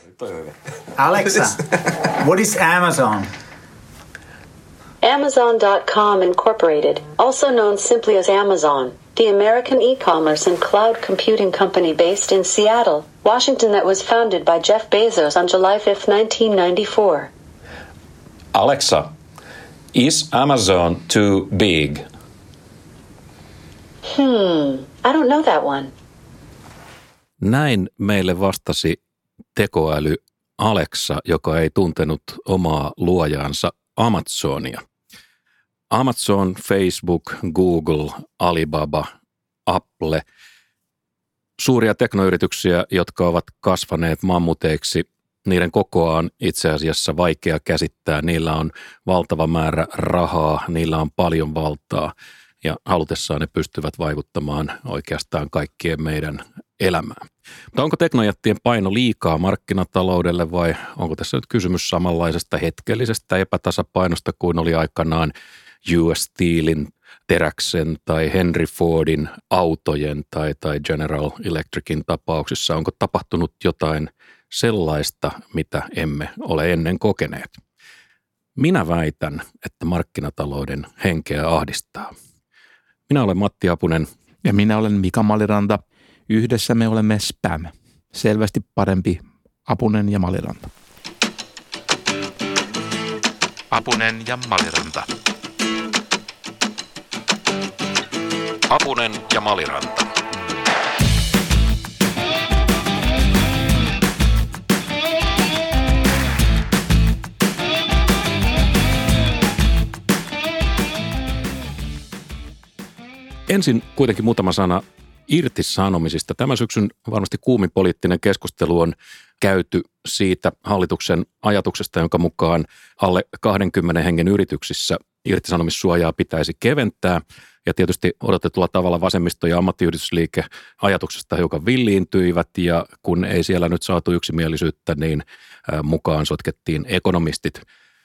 Alexa, what is Amazon? Amazon.com Incorporated, also known simply as Amazon, the American e-commerce and cloud computing company based in Seattle, Washington that was founded by Jeff Bezos on July 5, 1994. Alexa, is Amazon too big? I don't know that one. Näin meille vastasi tekoäly Alexa, joka ei tuntenut omaa luojaansa Amazonia. Amazon, Facebook, Google, Alibaba, Apple, suuria teknoyrityksiä, jotka ovat kasvaneet mammuteiksi. Niiden kokoa on itse asiassa vaikea käsittää. Niillä on valtava määrä rahaa, niillä on paljon valtaa ja halutessaan ne pystyvät vaikuttamaan oikeastaan kaikkien meidän elämään. Mutta onko teknojättien paino liikaa markkinataloudelle vai onko tässä nyt kysymys samanlaisesta hetkellisestä epätasapainosta kuin oli aikanaan US Steelin, teräksen tai Henry Fordin autojen tai General Electricin tapauksissa? Onko tapahtunut jotain sellaista, mitä emme ole ennen kokeneet? Minä väitän, että markkinatalouden henkeä ahdistaa. Minä olen Matti Apunen. Ja minä olen Mika Maliranta. Yhdessä me olemme Spam. Selvästi parempi Apunen ja Maliranta. Apunen ja Maliranta. Apunen ja Maliranta. Ensin kuitenkin muutama sana irtisanomisista. Tämän syksyn varmasti kuumin poliittinen keskustelu on käyty siitä hallituksen ajatuksesta, jonka mukaan alle 20 hengen yrityksissä irtisanomissuojaa pitäisi keventää. Ja tietysti odotetulla tavalla vasemmisto- ja ammattiyhdistysliike ajatuksesta hiukan villiintyivät, ja kun ei siellä nyt saatu yksimielisyyttä, niin mukaan sotkettiin ekonomistit.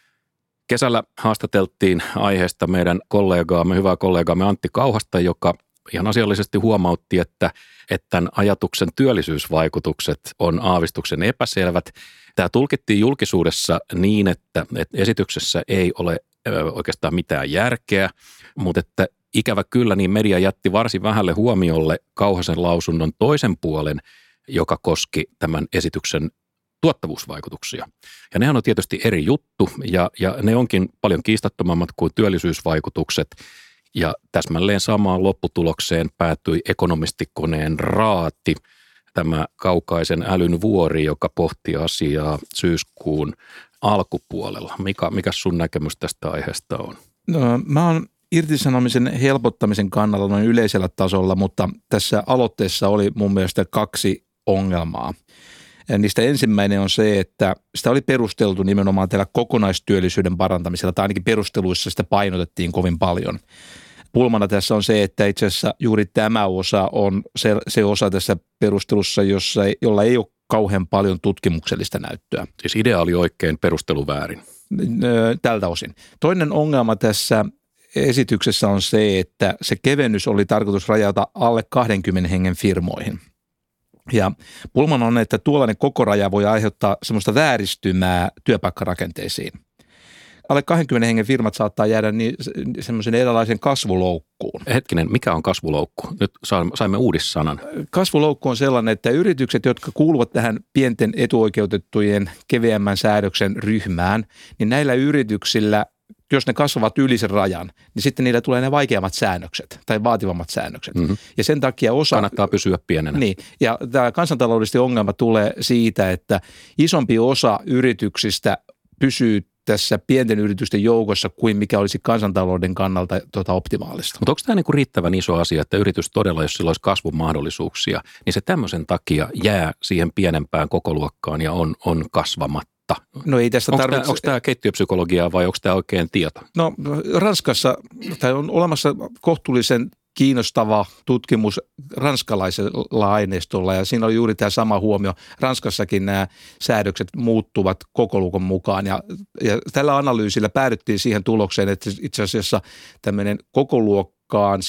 Kesällä haastateltiin aiheesta meidän hyvää kollegaamme Antti Kauhasta, joka ihan asiallisesti huomautti, että tämän ajatuksen työllisyysvaikutukset on aavistuksen epäselvät. Tämä tulkittiin julkisuudessa niin, että esityksessä ei ole oikeastaan mitään järkeä, mutta että ikävä kyllä niin media jätti varsin vähälle huomiolle Kauhasen lausunnon toisen puolen, joka koski tämän esityksen tuottavuusvaikutuksia. Ja nehän on tietysti eri juttu ja ne onkin paljon kiistattomammat kuin työllisyysvaikutukset. Ja täsmälleen samaan lopputulokseen päätyi ekonomistikoneen Raati, tämä kaukaisen älyn vuori, joka pohti asiaa syyskuun alkupuolella. Mikä sun näkemys tästä aiheesta on? No, mä oon irtisanomisen helpottamisen kannalla noin yleisellä tasolla, mutta tässä aloitteessa oli mun mielestä 2 ongelmaa. Niistä ensimmäinen on se, että sitä oli perusteltu nimenomaan tällä kokonaistyöllisyyden parantamisella, tai ainakin perusteluissa sitä painotettiin kovin paljon. Pulmana tässä on se, että itse asiassa juuri tämä osa on se osa tässä perustelussa, jolla ei ole kauhean paljon tutkimuksellista näyttöä. Siis idea oli oikein, perustelu väärin. Tältä osin. Toinen ongelma tässä esityksessä on se, että se kevennys oli tarkoitus rajata alle 20 hengen firmoihin. Ja pulman on, että tuollainen koko raja voi aiheuttaa semmoista vääristymää työpaikkarakenteisiin. Alle 20 hengen firmat saattaa jäädä semmoisen erilaisen kasvuloukkuun. Hetkinen, mikä on kasvuloukku? Nyt saimme uudissanan. Kasvuloukku on sellainen, että yritykset, jotka kuuluvat tähän pienten etuoikeutettujen keveämmän säädöksen ryhmään, niin näillä yrityksillä, jos ne kasvavat yli sen rajan, niin sitten niillä tulee ne vaikeammat säännökset tai vaativammat säännökset. Mm-hmm. Ja sen takia kannattaa pysyä pienenä. Niin, ja tämä kansantaloudellisesti ongelma tulee siitä, että isompi osa yrityksistä pysyy tässä pienten yritysten joukossa kuin mikä olisi kansantalouden kannalta optimaalista. Mutta onko tämä niinku riittävän iso asia, että yritys todella, jos sillä olisi kasvun mahdollisuuksia, niin se tämmöisen takia jää siihen pienempään kokoluokkaan ja on kasvamatta? No ei tästä onko tämä keittiöpsykologiaa vai onko tämä oikein tieto? No Ranskassa on olemassa kohtuullisen kiinnostava tutkimus ranskalaisella aineistolla ja siinä oli juuri tämä sama huomio. Ranskassakin nämä säädökset muuttuvat kokoluokan mukaan ja tällä analyysillä päädyttiin siihen tulokseen, että itse asiassa tämmöinen kokoluokkaan sidottu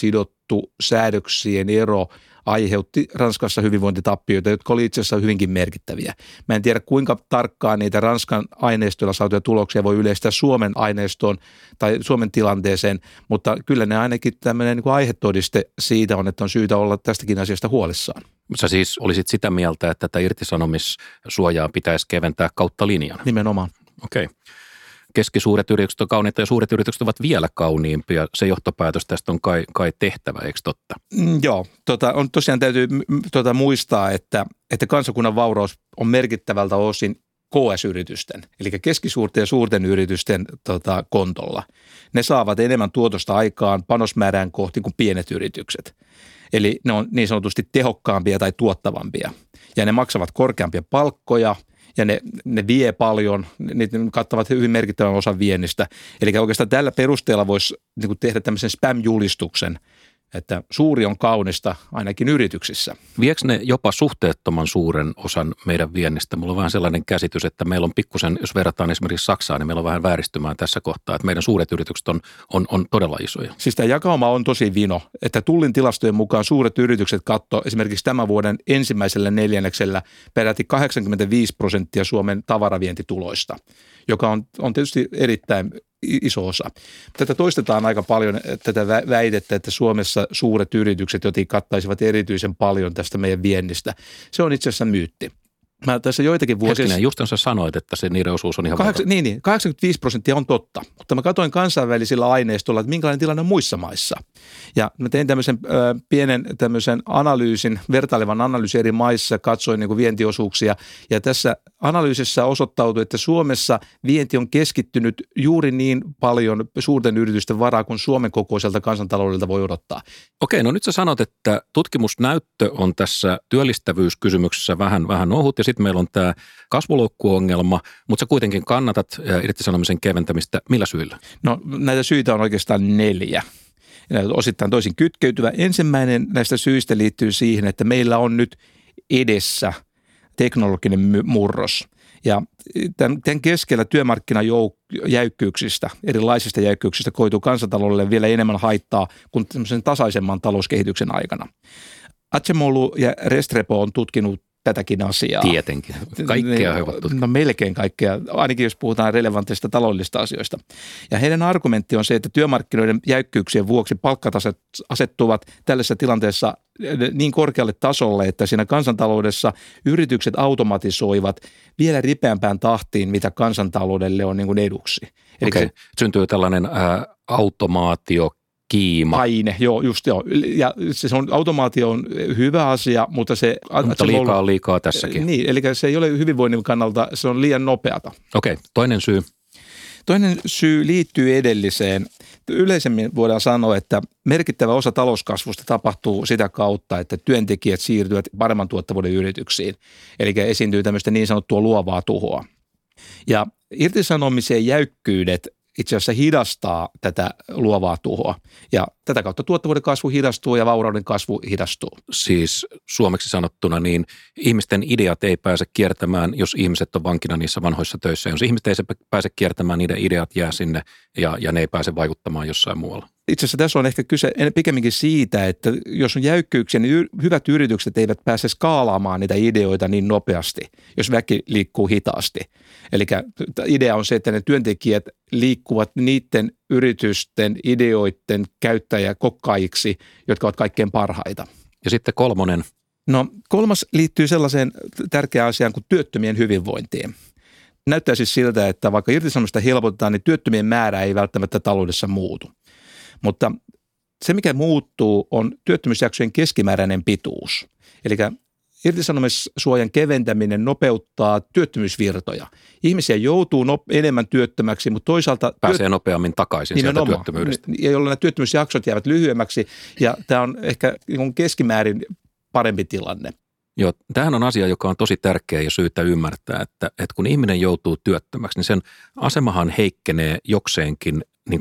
latusäädöksien ero aiheutti Ranskassa hyvinvointitappioita, jotka oli itse asiassa hyvinkin merkittäviä. Mä en tiedä, kuinka tarkkaan niitä Ranskan aineistoilla saatuja tuloksia voi yleistää Suomen aineistoon tai Suomen tilanteeseen, mutta kyllä ne ainakin tämmöinen niin kuin aihetodiste siitä on, että on syytä olla tästäkin asiasta huolissaan. Sä siis olisit sitä mieltä, että tätä irtisanomissuojaa pitäisi keventää kautta linjan? Nimenomaan. Okei. Keskisuuret yritykset on kauniita ja suuret yritykset ovat vielä kauniimpia. Se johtopäätös tästä on kai tehtävä, eikö totta? Joo, on tosiaan täytyy muistaa, että kansakunnan vauraus on merkittävältä osin KS-yritysten, eli keskisuurten ja suurten yritysten kontolla. Ne saavat enemmän tuotosta aikaan panosmäärään kohti kuin pienet yritykset. Eli ne on niin sanotusti tehokkaampia tai tuottavampia. Ja ne maksavat korkeampia palkkoja ja ne vie paljon, ne kattavat hyvin merkittävän osan viennistä. Eli oikeastaan tällä perusteella voisi niin tehdä tämmöisen spam-julistuksen, että suuri on kaunista ainakin yrityksissä. Viekö ne jopa suhteettoman suuren osan meidän viennistä? Mulla on vähän sellainen käsitys, että meillä on pikkusen, jos verrataan esimerkiksi Saksaan, niin meillä on vähän vääristymään tässä kohtaa, että meidän suuret yritykset on todella isoja. Siis tämä jakauma on tosi vino, että Tullin tilastojen mukaan suuret yritykset katsoo esimerkiksi tämän vuoden ensimmäisellä neljänneksellä peräti 85% Suomen tavaravientituloista, joka on tietysti erittäin iso osa. Tätä toistetaan aika paljon, tätä väitettä, että Suomessa suuret yritykset jotenkin kattaisivat erityisen paljon tästä meidän viennistä. Se on itse asiassa myytti. Mä tässä joitakin vuosia... Hetkinen, just sä sanoit, että se niiden osuus on ihan Niin, 85% on totta, mutta mä katsoin kansainvälisillä aineistolla, että minkälainen tilanne on muissa maissa. Ja mä tein tämmöisen pienen analyysin, vertailevan analyysin eri maissa, katsoin niin kuin vientiosuuksia. Ja tässä analyysissä osoittautui, että Suomessa vienti on keskittynyt juuri niin paljon suurten yritysten varaa kuin Suomen kokoiselta kansantaloudelta voi odottaa. Okei, no nyt sä sanot, että tutkimusnäyttö on tässä työllistävyyskysymyksessä vähän ohut ja sitten meillä on tämä kasvuloukkuongelma, mutta sä kuitenkin kannatat irtisanomisen keventämistä. Millä syillä? No näitä syitä on oikeastaan 4. Osittain toisin kytkeytyvä. Ensimmäinen näistä syistä liittyy siihen, että meillä on nyt edessä teknologinen murros. Ja tämän keskellä työmarkkinajäykkyyksistä, erilaisista jäykkyyksistä koituu kansantaloudelle vielä enemmän haittaa kuin tämmöisen tasaisemman talouskehityksen aikana. Acemoglu ja Restrepo on tutkinut tätäkin asiaa. Tietenkin. Kaikkea he ovat tutkineet. No melkein kaikkea, ainakin jos puhutaan relevantista taloudellisista asioista. Ja heidän argumentti on se, että työmarkkinoiden jäykkyyksien vuoksi palkkataset asettuvat tällaisessa tilanteessa niin korkealle tasolle, että siinä kansantaloudessa yritykset automatisoivat vielä ripeämpään tahtiin, mitä kansantaloudelle on niin kuin eduksi. Okei, syntyy tällainen automaatio. Kiima. Paine, joo. Ja se automaatio on hyvä asia, mutta se... Mutta liikaa tässäkin. Niin, eli se ei ole hyvinvoinnin kannalta, se on liian nopeata. Okei, toinen syy. Toinen syy liittyy edelliseen. Yleisemmin voidaan sanoa, että merkittävä osa talouskasvusta tapahtuu sitä kautta, että työntekijät siirtyvät paremman tuottavuuden yrityksiin. Eli esiintyy tämmöistä niin sanottua luovaa tuhoa. Ja irtisanomisen jäykkyydet itse asiassa hidastaa tätä luovaa tuhoa. Ja tätä kautta tuottavuuden kasvu hidastuu ja vaurauden kasvu hidastuu. Siis suomeksi sanottuna niin ihmisten ideat ei pääse kiertämään, jos ihmiset on vankina niissä vanhoissa töissä. Jos ihmiset ei pääse kiertämään, niiden ideat jää sinne ja ne ei pääse vaikuttamaan jossain muualla. Itse asiassa tässä on ehkä kyse pikemminkin siitä, että jos on jäykkyyksiä, niin hyvät yritykset eivät pääse skaalaamaan niitä ideoita niin nopeasti, jos väki liikkuu hitaasti. Eli idea on se, että ne työntekijät liikkuvat niiden yritysten ideoiden käyttäjäkokkaiksi, jotka ovat kaikkein parhaita. Ja sitten kolmonen. No kolmas liittyy sellaiseen tärkeään asiaan kuin työttömien hyvinvointiin. Näyttää siis siltä, että vaikka irtisanomista helpotetaan, niin työttömien määrä ei välttämättä taloudessa muutu. Mutta se, mikä muuttuu, on työttömyysjaksojen keskimääräinen pituus. Eli irtisanomissuojan keventäminen nopeuttaa työttömyysvirtoja. Ihmisiä joutuu enemmän työttömäksi, mutta toisaalta... Pääsee nopeammin takaisin sieltä työttömyydestä. Jolloin nämä työttömyysjaksot jäävät lyhyemmäksi ja tämä on ehkä keskimäärin parempi tilanne. Joo, tämähän on asia, joka on tosi tärkeä ja syytä ymmärtää, että kun ihminen joutuu työttömäksi, niin sen asemahan heikkenee jokseenkin niin kuin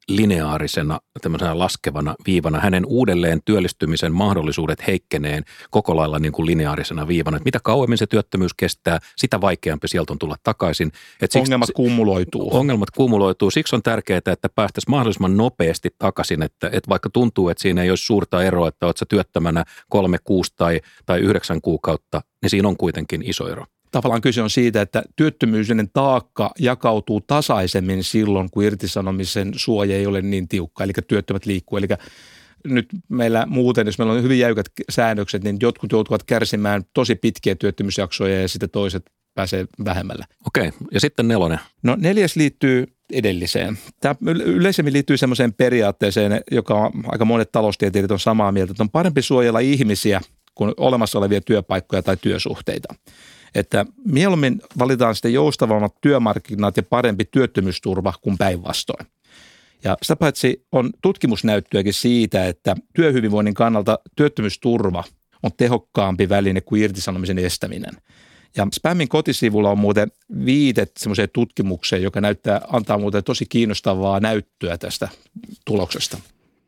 lineaarisena, tämmöisenä laskevana viivana. Hänen uudelleen työllistymisen mahdollisuudet heikkeneen koko lailla niin kuin lineaarisena viivana. Että mitä kauemmin se työttömyys kestää, sitä vaikeampi sieltä on tulla takaisin. Ongelmat kumuloituu. Ongelmat kumuloituu. Siksi on tärkeää, että päästäisiin mahdollisimman nopeasti takaisin, että vaikka tuntuu, että siinä ei olisi suurta eroa, että olet sä työttömänä 3, 6 tai 9 kuukautta, niin siinä on kuitenkin iso ero. Tavallaan kyse on siitä, että työttömyyden taakka jakautuu tasaisemmin silloin, kun irtisanomisen suoja ei ole niin tiukka, eli työttömät liikkuu. Eli nyt meillä muuten, jos meillä on hyvin jäykät säännökset, niin jotkut joutuvat kärsimään tosi pitkiä työttömyysjaksoja ja sitten toiset pääsee vähemmällä. Okei, ja sitten 4. No 4 liittyy edelliseen. Tämä yleisemmin liittyy semmoiseen periaatteeseen, joka aika monet taloustieteilijät on samaa mieltä, että on parempi suojella ihmisiä kuin olemassa olevia työpaikkoja tai työsuhteita. Että mieluummin valitaan sitten joustavammat työmarkkinat ja parempi työttömyysturva kuin päinvastoin. Ja sitä paitsi on tutkimusnäyttöäkin siitä, että työhyvinvoinnin kannalta työttömyysturva on tehokkaampi väline kuin irtisanomisen estäminen. Ja Spämmin kotisivulla on muuten viitet semmoiseen tutkimukseen, joka antaa muuten tosi kiinnostavaa näyttöä tästä tuloksesta.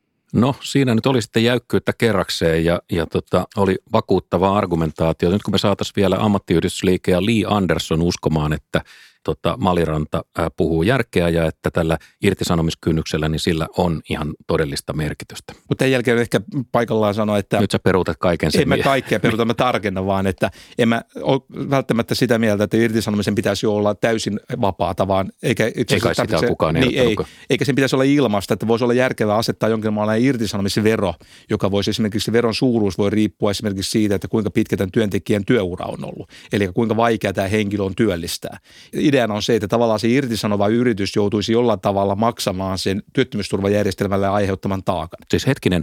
No siinä nyt oli sitten jäykkyyttä kerrakseen ja oli vakuuttava argumentaatio. Nyt kun me saataisiin vielä ammattiyhdistysliike ja Li Andersson uskomaan, että Maliranta puhuu järkeä ja että tällä irtisanomiskynnyksellä, niin sillä on ihan todellista merkitystä. Mutta tämän jälkeen on ehkä paikallaan sanoa, että nyt sä peruutat kaiken sen. En mä kaikkea peruuta, mä tarkennan vaan, että en mä ole välttämättä sitä mieltä, että irtisanomisen pitäisi olla täysin vapaata, vaan eikä sitä ole kukaan ehdottanut. Eikä sen pitäisi olla ilmasta, että voisi olla järkevää asettaa jonkinlainen irtisanomisvero, joka voisi esimerkiksi, veron suuruus voi riippua esimerkiksi siitä, että kuinka pitkä tämän työntekijän työura on ollut, eli kuinka vaikea tämä henkilö on työllistää. Ideana on se, että tavallaan se irtisanova yritys joutuisi jollain tavalla maksamaan sen työttömyysturvajärjestelmälle aiheuttaman taakan. Siis hetkinen,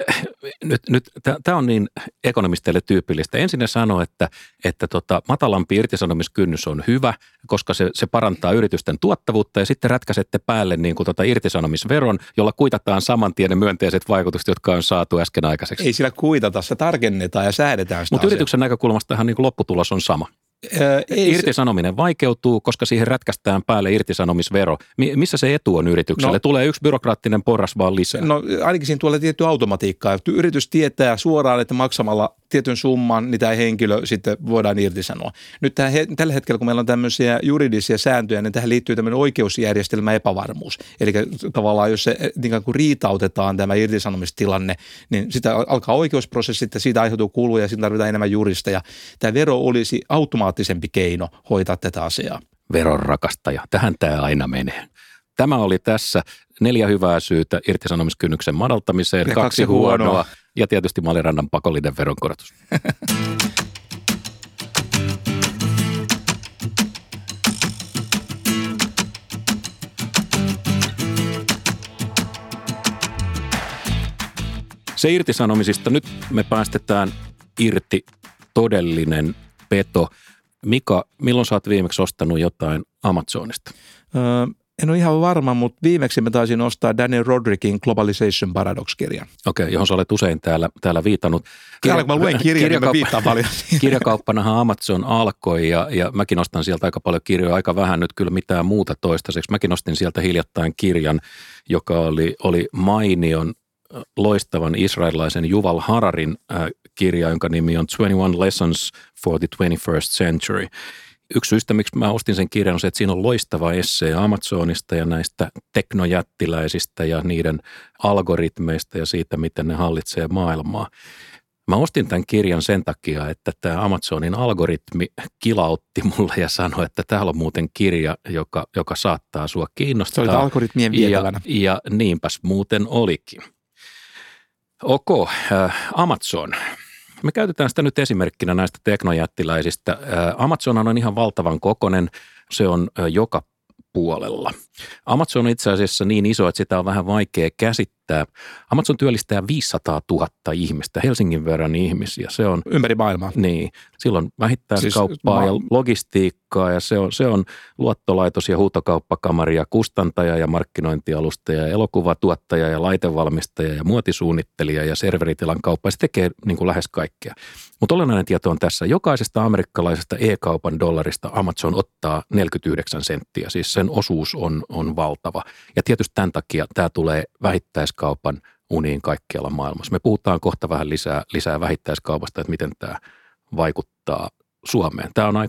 nyt tämä on niin ekonomisteille tyypillistä. Ensin ne sanoo, että matalampi irtisanomiskynnys on hyvä, koska se parantaa yritysten tuottavuutta ja sitten rätkäsette päälle niin kuin irtisanomisveron, jolla kuitataan saman tien ne myönteiset vaikutukset, jotka on saatu äsken aikaiseksi. Ei sillä kuitata, se tarkennetaan ja säädetään sitä. Mutta yrityksen näkökulmastahan niin kuin lopputulos on sama. Irtisanominen vaikeutuu, koska siihen rätkästään päälle irtisanomisvero. Missä se etu on yritykselle? Tulee yksi byrokraattinen porras vaan lisää. No ainakin siinä tulee tietty automatiikkaa. Yritys tietää suoraan, että maksamalla tietyn summan, niin tämä henkilö sitten voidaan irtisanoa. Nyt tällä hetkellä, kun meillä on tämmöisiä juridisia sääntöjä, niin tähän liittyy tämmöinen oikeusjärjestelmä epävarmuus. Eli tavallaan, jos se niin kuin riitautetaan tämä irtisanomistilanne, niin sitä alkaa oikeusprosessit ja siitä aiheutuu kuluja ja siitä tarvitaan enemmän juristeja. Tämä vero olisi automaattisempi keino hoitaa tätä asiaa. Veronrakastaja, tähän tämä aina menee. Tämä oli tässä 4 hyvää syytä irtisanomiskynnyksen madaltamiseen, 2 huonoa ja tietysti Malirannan pakollinen veronkorotus. Se irtisanomisista, nyt me päästetään irti todellinen peto. Mika, milloin sä oot viimeksi ostanut jotain Amazonista? En ole ihan varma, mutta viimeksi mä taisin ostaa Daniel Rodrickin Globalization Paradox-kirjan. Okei, johon sä olet usein täällä viitannut. Kun mä luen kirjan, niin mä viittaan paljon. Kirjakauppanahan Amazon alkoi ja mäkin ostan sieltä aika paljon kirjoja, aika vähän nyt kyllä mitään muuta toistaiseksi. Mäkin ostin sieltä hiljattain kirjan, joka oli mainion loistavan israelilaisen Yuval Hararin kirja, jonka nimi on 21 Lessons for the 21st Century. Yksi syystä, miksi mä ostin sen kirjan, on se, että siinä on loistava essee Amazonista ja näistä teknojättiläisistä ja niiden algoritmeista ja siitä, miten ne hallitsee maailmaa. Mä ostin tämän kirjan sen takia, että tämä Amazonin algoritmi kilautti mulle ja sanoi, että täällä on muuten kirja, joka saattaa sua kiinnostaa. Se oli algoritmien vietävänä. Ja niinpäs muuten olikin. Amazon. Me käytetään sitä nyt esimerkkinä näistä teknojättiläisistä. Amazon on ihan valtavan kokoinen, se on joka puolella. Amazon on itse asiassa niin iso, että sitä on vähän vaikea käsittää. Amazon työllistää 500 000 ihmistä, Helsingin verran ihmisiä. Se on ympäri maailmaa. Niin. Silloin vähittäiskauppaa ja logistiikkaa ja se on luottolaitos ja huutokauppakamari ja kustantaja ja markkinointialustaja ja elokuvatuottaja ja laitevalmistaja ja muotisuunnittelija ja serveritilan kauppa. Se tekee niin kuin lähes kaikkea. Mutta olennainen tieto on tässä. Jokaisesta amerikkalaisesta e-kaupan dollarista Amazon ottaa 49 senttiä. Siis sen osuus on valtava. Ja tietysti tämän takia tämä tulee vähittäiskaupan uniin kaikkialla maailmassa. Me puhutaan kohta vähän lisää vähittäiskaupasta, että miten tämä vaikuttaa Suomeen. Tämä on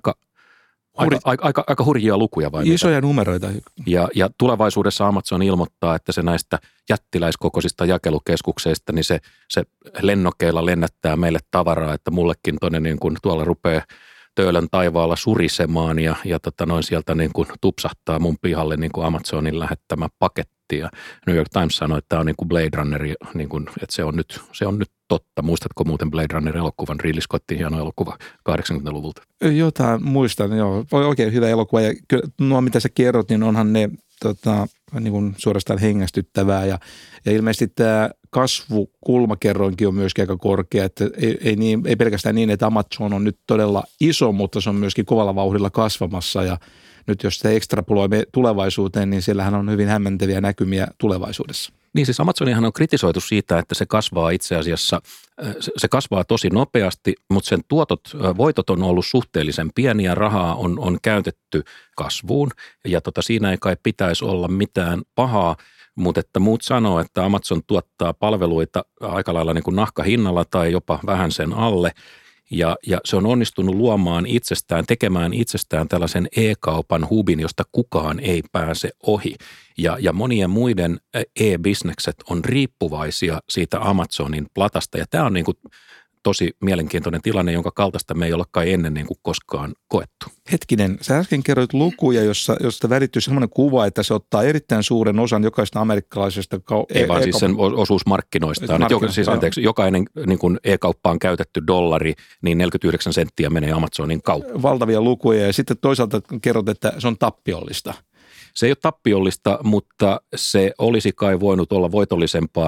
aika hurjia lukuja vai isoja numeroita. Ja tulevaisuudessa Amazon ilmoittaa, että se näistä jättiläiskokoisista jakelukeskuksista, niin se lennokeilla lennättää meille tavaraa, että mullekin tuonne niin kuin tuolla rupeaa Töölön taivaalla surisemaan ja sieltä niin kuin tupsahtaa mun pihalle niin kuin Amazonin lähettämä paketti. Ja New York Times sanoi, että tämä on niin kuin Blade Runner, niin kuin, että se on nyt totta. Muistatko muuten Blade Runner-elokuvan? Ridley Scottin hieno elokuva 80-luvulta. Jotain muistan, joo. Oikein hyvä elokuva ja kyllä nuo mitä sä kerrot, niin onhan ne niin kuin suorastaan hengästyttävää ja ilmeisesti tämä kasvukulmakerroinkin on myöskin aika korkea, että ei pelkästään niin, että Amazon on nyt todella iso, mutta se on myöskin kovalla vauhdilla kasvamassa ja nyt jos sitä ekstrapuloimme tulevaisuuteen, niin siellähän on hyvin hämmentäviä näkymiä tulevaisuudessa. Niin siis Amazoniahan on kritisoitu siitä, että se kasvaa itse asiassa, se kasvaa tosi nopeasti, mutta sen voitot on ollut suhteellisen pieniä, rahaa on käytetty kasvuun ja siinä ei kai pitäisi olla mitään pahaa, mutta että muut sanoo, että Amazon tuottaa palveluita aika lailla niin kuin nahkahinnalla tai jopa vähän sen alle. Ja se on onnistunut tekemään itsestään tällaisen e-kaupan hubin, josta kukaan ei pääse ohi. Ja monien muiden e-bisnekset on riippuvaisia siitä Amazonin platasta. Ja tämä on niin kuin tosi mielenkiintoinen tilanne, jonka kaltaista me ei olla kai ennen niin kuin koskaan koettu. Hetkinen, sä äsken kerroit lukuja, josta välittyy sellainen kuva, että se ottaa erittäin suuren osan jokaista amerikkalaisesta ei vaan siis sen osuus markkinoistaan. Jokainen niin kuin e-kauppaan käytetty dollari, niin 49 senttiä menee Amazonin kautta. Valtavia lukuja ja sitten toisaalta kerrot, että se on tappiollista. Se ei ole tappiollista, mutta se olisi kai voinut olla voitollisempaa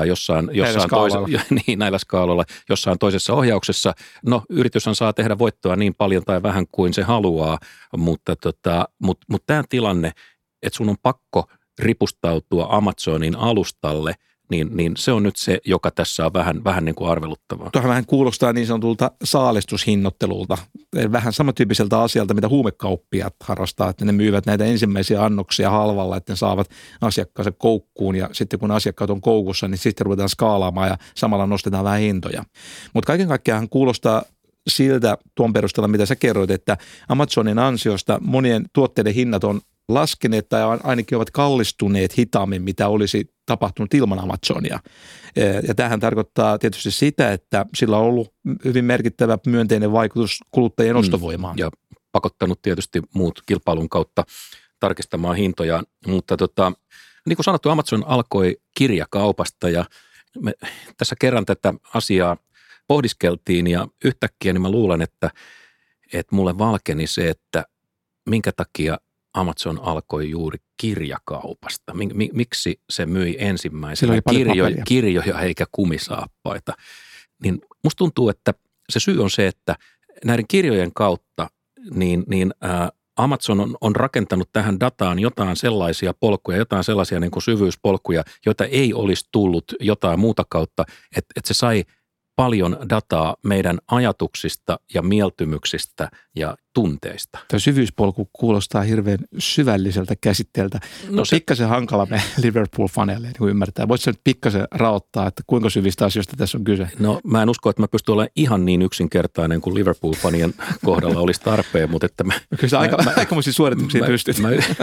näillä skaaloilla, jossain toisessa ohjauksessa. No, yrityshän saa tehdä voittoa niin paljon tai vähän kuin se haluaa, mutta tämä tilanne, että sun on pakko ripustautua Amazonin alustalle, niin se on nyt se, joka tässä on vähän niin kuin arveluttavaa. Tuohan vähän kuulostaa niin sanotulta saalistushinnoittelulta. Vähän samantyyppiseltä asialta, mitä huumekauppiat harrastaa, että ne myyvät näitä ensimmäisiä annoksia halvalla, että ne saavat asiakkaansa koukkuun ja sitten kun asiakkaat on koukussa, niin sitten ruvetaan skaalaamaan ja samalla nostetaan vähän hintoja. Mutta kaiken kaikkiaan kuulostaa siltä tuon perusteella, mitä sä kerroit, että Amazonin ansiosta monien tuotteiden hinnat on laskeneet tai ainakin ovat kallistuneet hitaammin, mitä olisi tapahtunut ilman Amazonia. Ja tämähän tarkoittaa tietysti sitä, että sillä on ollut hyvin merkittävä myönteinen vaikutus kuluttajien ostovoimaan. Ja pakottanut tietysti muut kilpailun kautta tarkistamaan hintoja, mutta niin kuin sanottu, Amazon alkoi kirjakaupasta ja me tässä kerran tätä asiaa pohdiskeltiin ja yhtäkkiä niin mä luulen, että mulle valkeni se, että minkä takia Amazon alkoi juuri kirjakaupasta. Miksi se myi ensimmäisenä kirjoja eikä kumisaappaita? Niin musta tuntuu, että se syy on se, että näiden kirjojen kautta niin Amazon on rakentanut tähän dataan jotain sellaisia polkuja, jotain sellaisia niin kuin syvyyspolkuja, joita ei olisi tullut jotain muuta kautta, että se sai paljon dataa meidän ajatuksista ja mieltymyksistä ja tunteista. Tämä syvyyspolku kuulostaa hirveän syvälliseltä käsitteeltä. No pikkasen hankala me Liverpool-faneille niin ymmärtää. Voitko nyt pikkasen raottaa, että kuinka syvistä asioista tässä on kyse? No mä en usko, että mä pystyn olemaan ihan niin yksinkertainen kuin Liverpool-fanien kohdalla olisi tarpeen, mutta että kyllä aikamoisia suorituksia pystyt.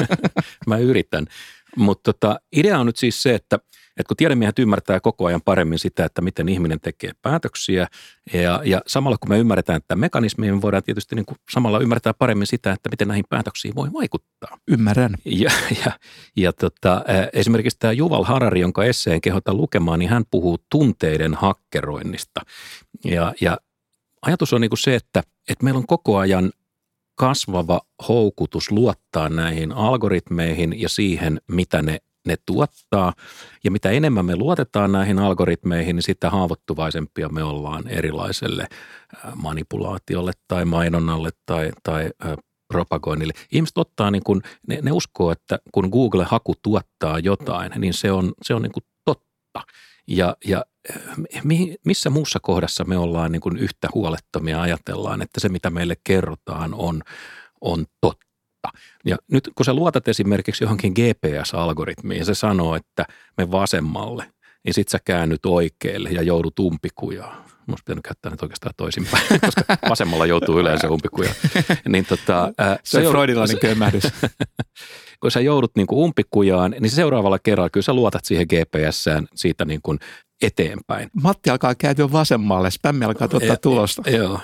Mä yritän, mutta idea on nyt siis se, että kun tiedemiehet ymmärtää koko ajan paremmin sitä, että miten ihminen tekee päätöksiä ja samalla kun me ymmärretään että mekanismia, me voidaan tietysti niin kuin samalla ymmärtää paremmin sitä, että miten näihin päätöksiin voi vaikuttaa. Ymmärrän. Ja esimerkiksi tämä Yuval Harari, jonka esseen kehotan lukemaan, niin hän puhuu tunteiden hakkeroinnista. Ja ajatus on niin kuin se, että meillä on koko ajan kasvava houkutus luottaa näihin algoritmeihin ja siihen, mitä ne ne tuottaa. Ja mitä enemmän me luotetaan näihin algoritmeihin, niin sitä haavoittuvaisempia me ollaan erilaiselle manipulaatiolle tai mainonnalle tai propagoinnille. Ihmiset ottaa niin kuin, ne uskoo, että kun Google-haku tuottaa jotain, niin se on niin kuin totta. Ja missä muussa kohdassa me ollaan niin kuin yhtä huolettomia, ajatellaan, että se mitä meille kerrotaan on totta. Ja nyt kun sä luotat esimerkiksi johonkin GPS-algoritmiin, se sanoo, että me vasemmalle, niin sit sä käännyt oikealle ja joudut umpikujaan. Musta pitänyt käyttää nyt oikeastaan toisinpäin, koska vasemmalla joutuu yleensä umpikujaan. Niin se on freudilainen kömmähdys. Kun sä joudut niin kuin umpikujaan, niin seuraavalla kerralla kyllä sä luotat siihen GPSään siitä niin kuin eteenpäin. Matti alkaa kääntyä vasemmalle, spämmi alkaa tuottaa tulosta. Joo.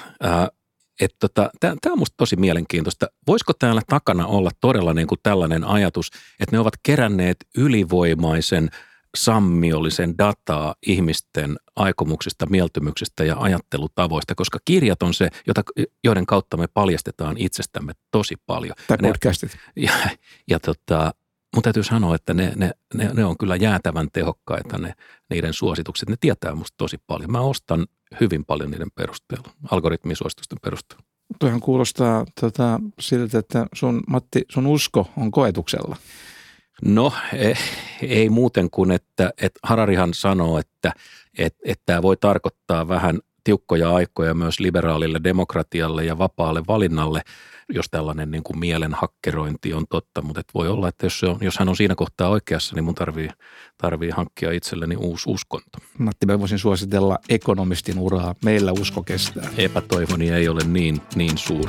Tämä on musta tosi mielenkiintoista. Voisiko täällä takana olla todella niin kuin tällainen ajatus, että ne ovat keränneet ylivoimaisen sammiollisen dataa ihmisten aikomuksista, mieltymyksistä ja ajattelutavoista, koska kirjat on se, joiden kautta me paljastetaan itsestämme tosi paljon. Tai podcastit. Mun täytyy sanoa, että ne on kyllä jäätävän tehokkaita niiden suositukset. Ne tietää musta tosi paljon. Mä ostan hyvin paljon niiden perusteella, algoritmisuositusten perusteella. Tuohan kuulostaa siltä, että Matti, sun usko on koetuksella. No ei muuten kuin, että Hararihan sanoo, että tämä voi tarkoittaa vähän tiukkoja aikoja myös liberaalille demokratialle ja vapaalle valinnalle, jos tällainen niin kuin mielen hakkerointi on totta, mutta voi olla, että jos hän on siinä kohtaa oikeassa, niin mun tarvii hankkia itselleni uusi uskonto. Matti, mä voisin suositella ekonomistin uraa. Meillä usko kestää. Epätoivoni ei ole niin suuri.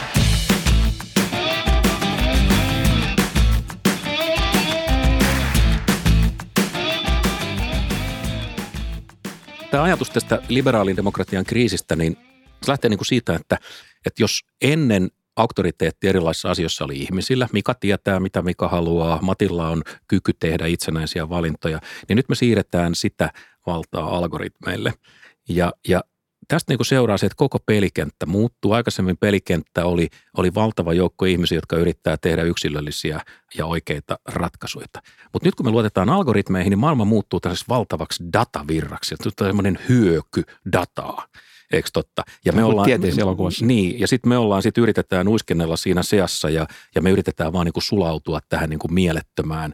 Tämä ajatus tästä liberaalin demokratian kriisistä, niin se lähtee niin kuin siitä, että jos ennen auktoriteetti erilaisissa asioissa oli ihmisillä, Mika tietää, mitä Mika haluaa, Matilla on kyky tehdä itsenäisiä valintoja, niin nyt me siirretään sitä valtaa algoritmeille. Ja tästä niin kuin seuraa se, että koko pelikenttä muuttuu. Aikaisemmin pelikenttä oli valtava joukko ihmisiä, jotka yrittää tehdä yksilöllisiä ja oikeita ratkaisuja. Mutta nyt kun me luotetaan algoritmeihin, niin maailma muuttuu tällaisessa valtavaksi datavirraksi. Tämä on semmoinen hyöky dataa. Eikö totta? Ja me ollaan tieteiselokuvassa. Niin, ja sitten me yritetään uiskennella siinä seassa ja me yritetään vaan niin kuin sulautua tähän niin kuin mielettömään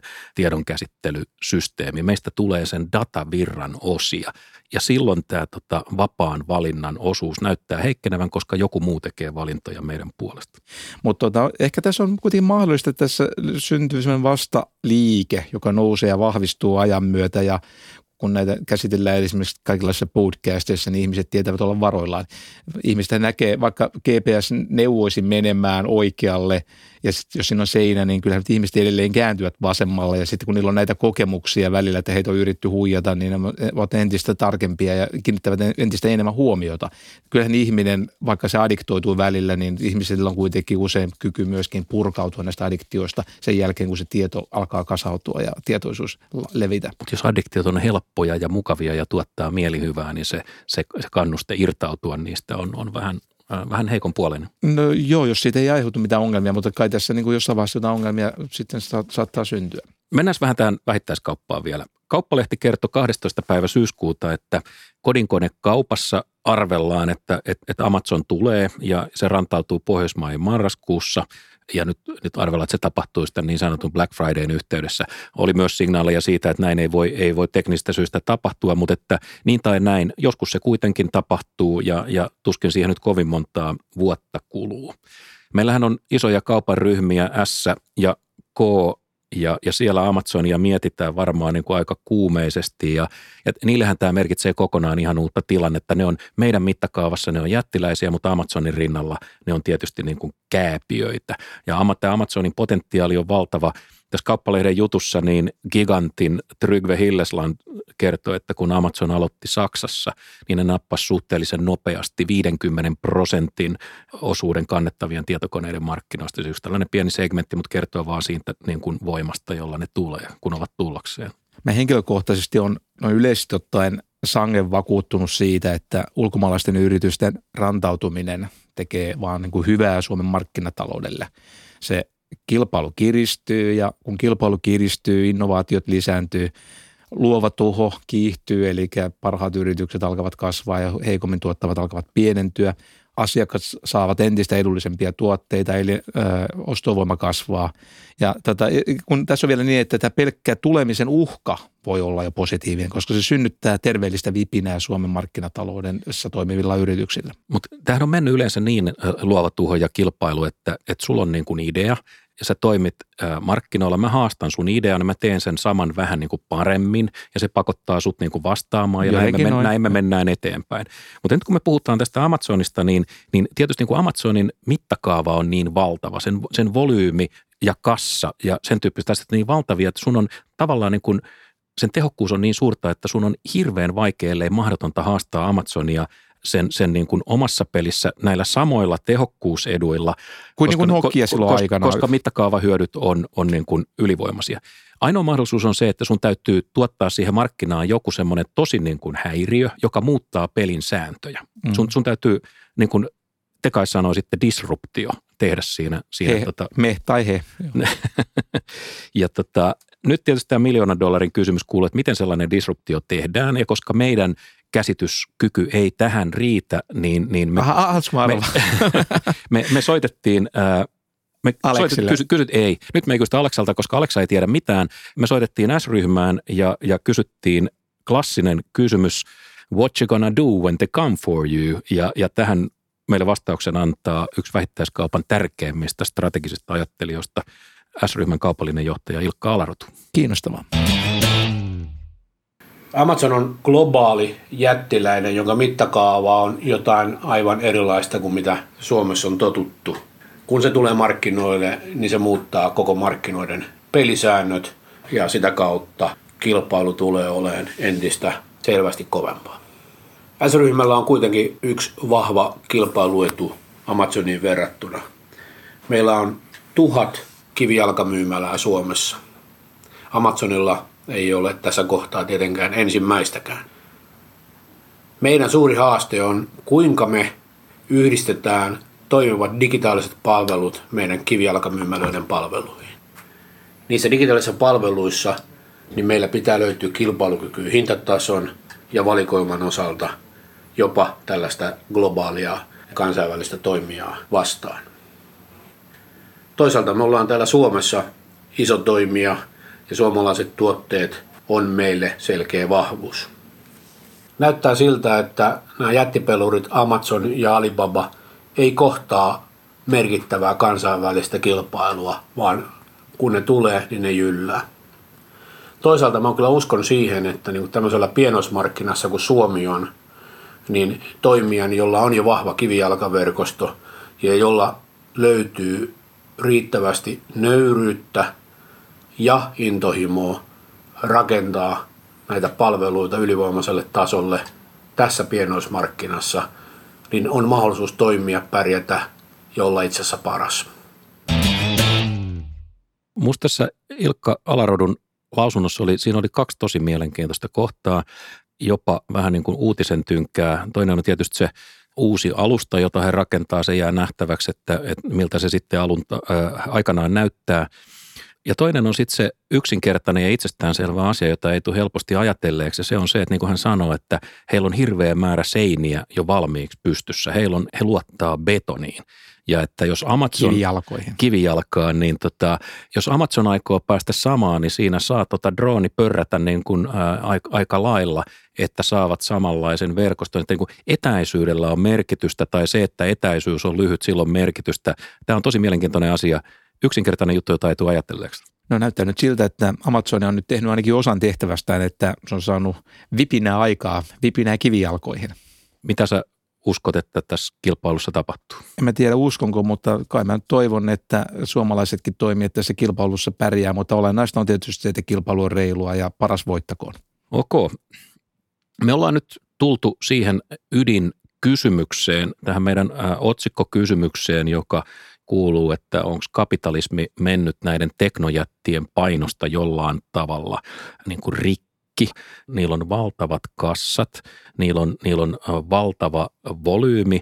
tiedonkäsittelysysteemiin. Meistä tulee sen datavirran osia. Ja silloin tämä vapaan valinnan osuus näyttää heikkenevän, koska joku muu tekee valintoja meidän puolesta. Mutta ehkä tässä on kuitenkin mahdollista, että tässä syntyy sellainen vastaliike, joka nousee ja vahvistuu ajan myötä ja kun näitä käsitellään esimerkiksi kaikenlaisissa podcasteissa, niin ihmiset tietävät olla varoillaan. Ihmiset näkee, vaikka GPS neuvoisi menemään oikealle, ja jos siinä on seinä, niin kyllähän ihmiset edelleen kääntyvät vasemmalle, ja sitten kun niillä on näitä kokemuksia välillä, että heitä on yritetty huijata, niin ne ovat entistä tarkempia ja kiinnittävät entistä enemmän huomiota. Kyllähän ihminen, vaikka se addiktoituu välillä, niin ihmisillä on kuitenkin usein kyky myöskin purkautua näistä addiktioista sen jälkeen, kun se tieto alkaa kasautua ja tietoisuus levitä. Mutta jos addiktiot on helppoja ja mukavia ja tuottaa mielihyvää, niin se kannuste irtautua niistä on vähän heikon puoleinen. No joo, jos siitä ei aiheutu mitään ongelmia, mutta kai tässä niin kuin jossain vaiheessa jotain ongelmia sitten saattaa syntyä. Mennään vähän tähän vähittäiskauppaan vielä. Kauppalehti kertoi 12. päivä syyskuuta, että kodinkonekaupassa arvellaan, että Amazon tulee ja se rantautuu Pohjoismaihin marraskuussa. Ja nyt arvellaan, että se tapahtuu sitten niin sanotun Black Fridayn yhteydessä. Oli myös signaaleja siitä, että näin ei voi teknisistä syistä tapahtua, mutta että niin tai näin, joskus se kuitenkin tapahtuu ja tuskin siihen nyt kovin montaa vuotta kuluu. Meillähän on isoja kaupan ryhmiä S ja K ja siellä Amazonia mietitään varmaan niin kuin aika kuumeisesti ja niillähän tämä merkitsee kokonaan ihan uutta tilannetta. Ne on meidän mittakaavassa, ne on jättiläisiä, mutta Amazonin rinnalla ne on tietysti niin kuin kääpiöitä. Ja tämä Amazonin potentiaali on valtava. Tässä Kauppalehden jutussa niin gigantin Trygve Hillesland kertoi, että kun Amazon aloitti Saksassa, niin ne nappasi suhteellisen nopeasti 50% osuuden kannettavien tietokoneiden markkinoista. Se on tällainen pieni segmentti, mutta kertoo vaan siitä niin kuin voimasta, jolla ne tulee, kun ovat tullakseen. Mä henkilökohtaisesti on yleisesti ottaen sangen vakuuttunut siitä, että ulkomaalaisten yritysten rantautuminen tekee vaan niin kuin hyvää Suomen markkinataloudelle. Se kilpailu kiristyy ja kun kilpailu kiristyy, innovaatiot lisääntyy, luova tuho kiihtyy, eli parhaat yritykset alkavat kasvaa ja heikommin tuottavat alkavat pienentyä. Asiakkaat saavat entistä edullisempia tuotteita, eli ostovoima kasvaa. Ja kun tässä on vielä niin, että tämä pelkkä tulemisen uhka voi olla jo positiivinen, koska se synnyttää terveellistä vipinää Suomen markkinataloudessa toimivilla yrityksillä. Mutta tämähän on mennyt yleensä niin luova tuho ja kilpailu, että sulla on niin kuin idea ja sä toimit markkinoilla. Mä haastan sun idean ja mä teen sen saman vähän niin kuin paremmin ja se pakottaa sut niin kuin vastaamaan ja näin me mennään eteenpäin. Mutta nyt kun me puhutaan tästä Amazonista, niin tietysti niin kuin Amazonin mittakaava on niin valtava, sen volyymi ja kassa ja sen tyyppistä asiat niin valtavia, että sun on tavallaan niin kuin sen tehokkuus on niin suurta, että sun on hirveän vaikea, ellei mahdotonta haastaa Amazonia sen niin kuin omassa pelissä näillä samoilla tehokkuuseduilla. Kuin Nokia silloin aikana. Koska mittakaavahyödyt on niin kuin ylivoimaisia. Ainoa mahdollisuus on se, että sun täytyy tuottaa siihen markkinaan joku semmoinen tosi niin kuin häiriö, joka muuttaa pelin sääntöjö. Sun täytyy, niin kuin te kai sanoisitte, disruptio tehdä siinä. Me tai he. Ja nyt tietysti tämä $1 000 000 kysymys kuuluu, että miten sellainen disruptio tehdään, ja koska meidän käsityskyky ei tähän riitä, niin me soitettiin, ei. Nyt me ei kysytä Aleksalta, koska Aleksa ei tiedä mitään. Me soitettiin S-ryhmään ja kysyttiin klassinen kysymys, what you gonna do when they come for you? Ja tähän meille vastauksen antaa yksi vähittäiskaupan tärkeimmistä strategisista ajattelijoista, S-ryhmän kaupallinen johtaja Ilkka Alarotu. Kiinnostavaa. Amazon on globaali jättiläinen, jonka mittakaava on jotain aivan erilaista kuin mitä Suomessa on totuttu. Kun se tulee markkinoille, niin se muuttaa koko markkinoiden pelisäännöt ja sitä kautta kilpailu tulee olemaan entistä selvästi kovempaa. S-ryhmällä on kuitenkin yksi vahva kilpailuetu Amazoniin verrattuna. Meillä on 1000 kivijalkamyymälää Suomessa. Amazonilla ei ole tässä kohtaa tietenkään ensimmäistäkään. Meidän suuri haaste on, kuinka me yhdistetään toimivat digitaaliset palvelut meidän kivijalkamyymälöiden palveluihin. Niissä digitaalisissa palveluissa niin meillä pitää löytyä kilpailukykyä hintatason ja valikoiman osalta jopa tällaista globaalia kansainvälistä toimijaa vastaan. Toisaalta me ollaan täällä Suomessa iso toimija ja suomalaiset tuotteet on meille selkeä vahvuus. Näyttää siltä, että nämä jättipelurit Amazon ja Alibaba ei kohtaa merkittävää kansainvälistä kilpailua, vaan kun ne tulee, niin ne jyllää. Toisaalta mä kyllä uskon siihen, että niin tämmöisellä pienoismarkkinassa kuin Suomi on, niin toimijan, jolla on jo vahva kivijalkaverkosto ja jolla löytyy riittävästi nöyryyttä ja intohimoa rakentaa näitä palveluita ylivoimaiselle tasolle tässä pienoismarkkinassa, niin on mahdollisuus toimia, pärjätä ja olla itse asiassa paras. Musta tässä Ilkka Alarodun lausunnossa siinä oli 2 tosi mielenkiintoista kohtaa, jopa vähän niin kuin uutisen tynkää. Toinen on tietysti se uusi alusta, jota he rakentaa, se jää nähtäväksi, että miltä se sitten aikanaan näyttää. Ja toinen on sitten se yksinkertainen ja itsestäänselvä asia, jota ei tule helposti ajatelleeksi. Ja se on se, että niin kuin hän sanoi, että heillä on hirveä määrä seiniä jo valmiiksi pystyssä. He luottaa betoniin. Ja että jos Amazon kivijalkaan, niin jos Amazon aikoo päästä samaan, niin siinä saa drooni pörrätä niin kuin aika lailla, että saavat samanlaisen verkoston. Että niin kuin etäisyydellä on merkitystä tai se, että etäisyys on lyhyt, silloin merkitystä. Tämä on tosi mielenkiintoinen asia. Yksinkertainen juttu, jota ei tule ajatelleeksi. No näyttää nyt siltä, että Amazon on nyt tehnyt ainakin osan tehtävästään, että se on saanut vipinää kivijalkoihin. Mitä sä uskot, että tässä kilpailussa tapahtuu? En mä tiedä uskonko, mutta kai mä toivon, että suomalaisetkin toimijat tässä kilpailussa pärjää, mutta olennaista on tietysti se, että kilpailu on reilua ja paras voittakoon. Ok. Me ollaan nyt tultu siihen ydinkysymykseen, tähän meidän otsikkokysymykseen, joka kuuluu, että onko kapitalismi mennyt näiden teknojättien painosta jollain tavalla niin kuin rikki. Niillä on valtavat kassat, niillä on valtava volyymi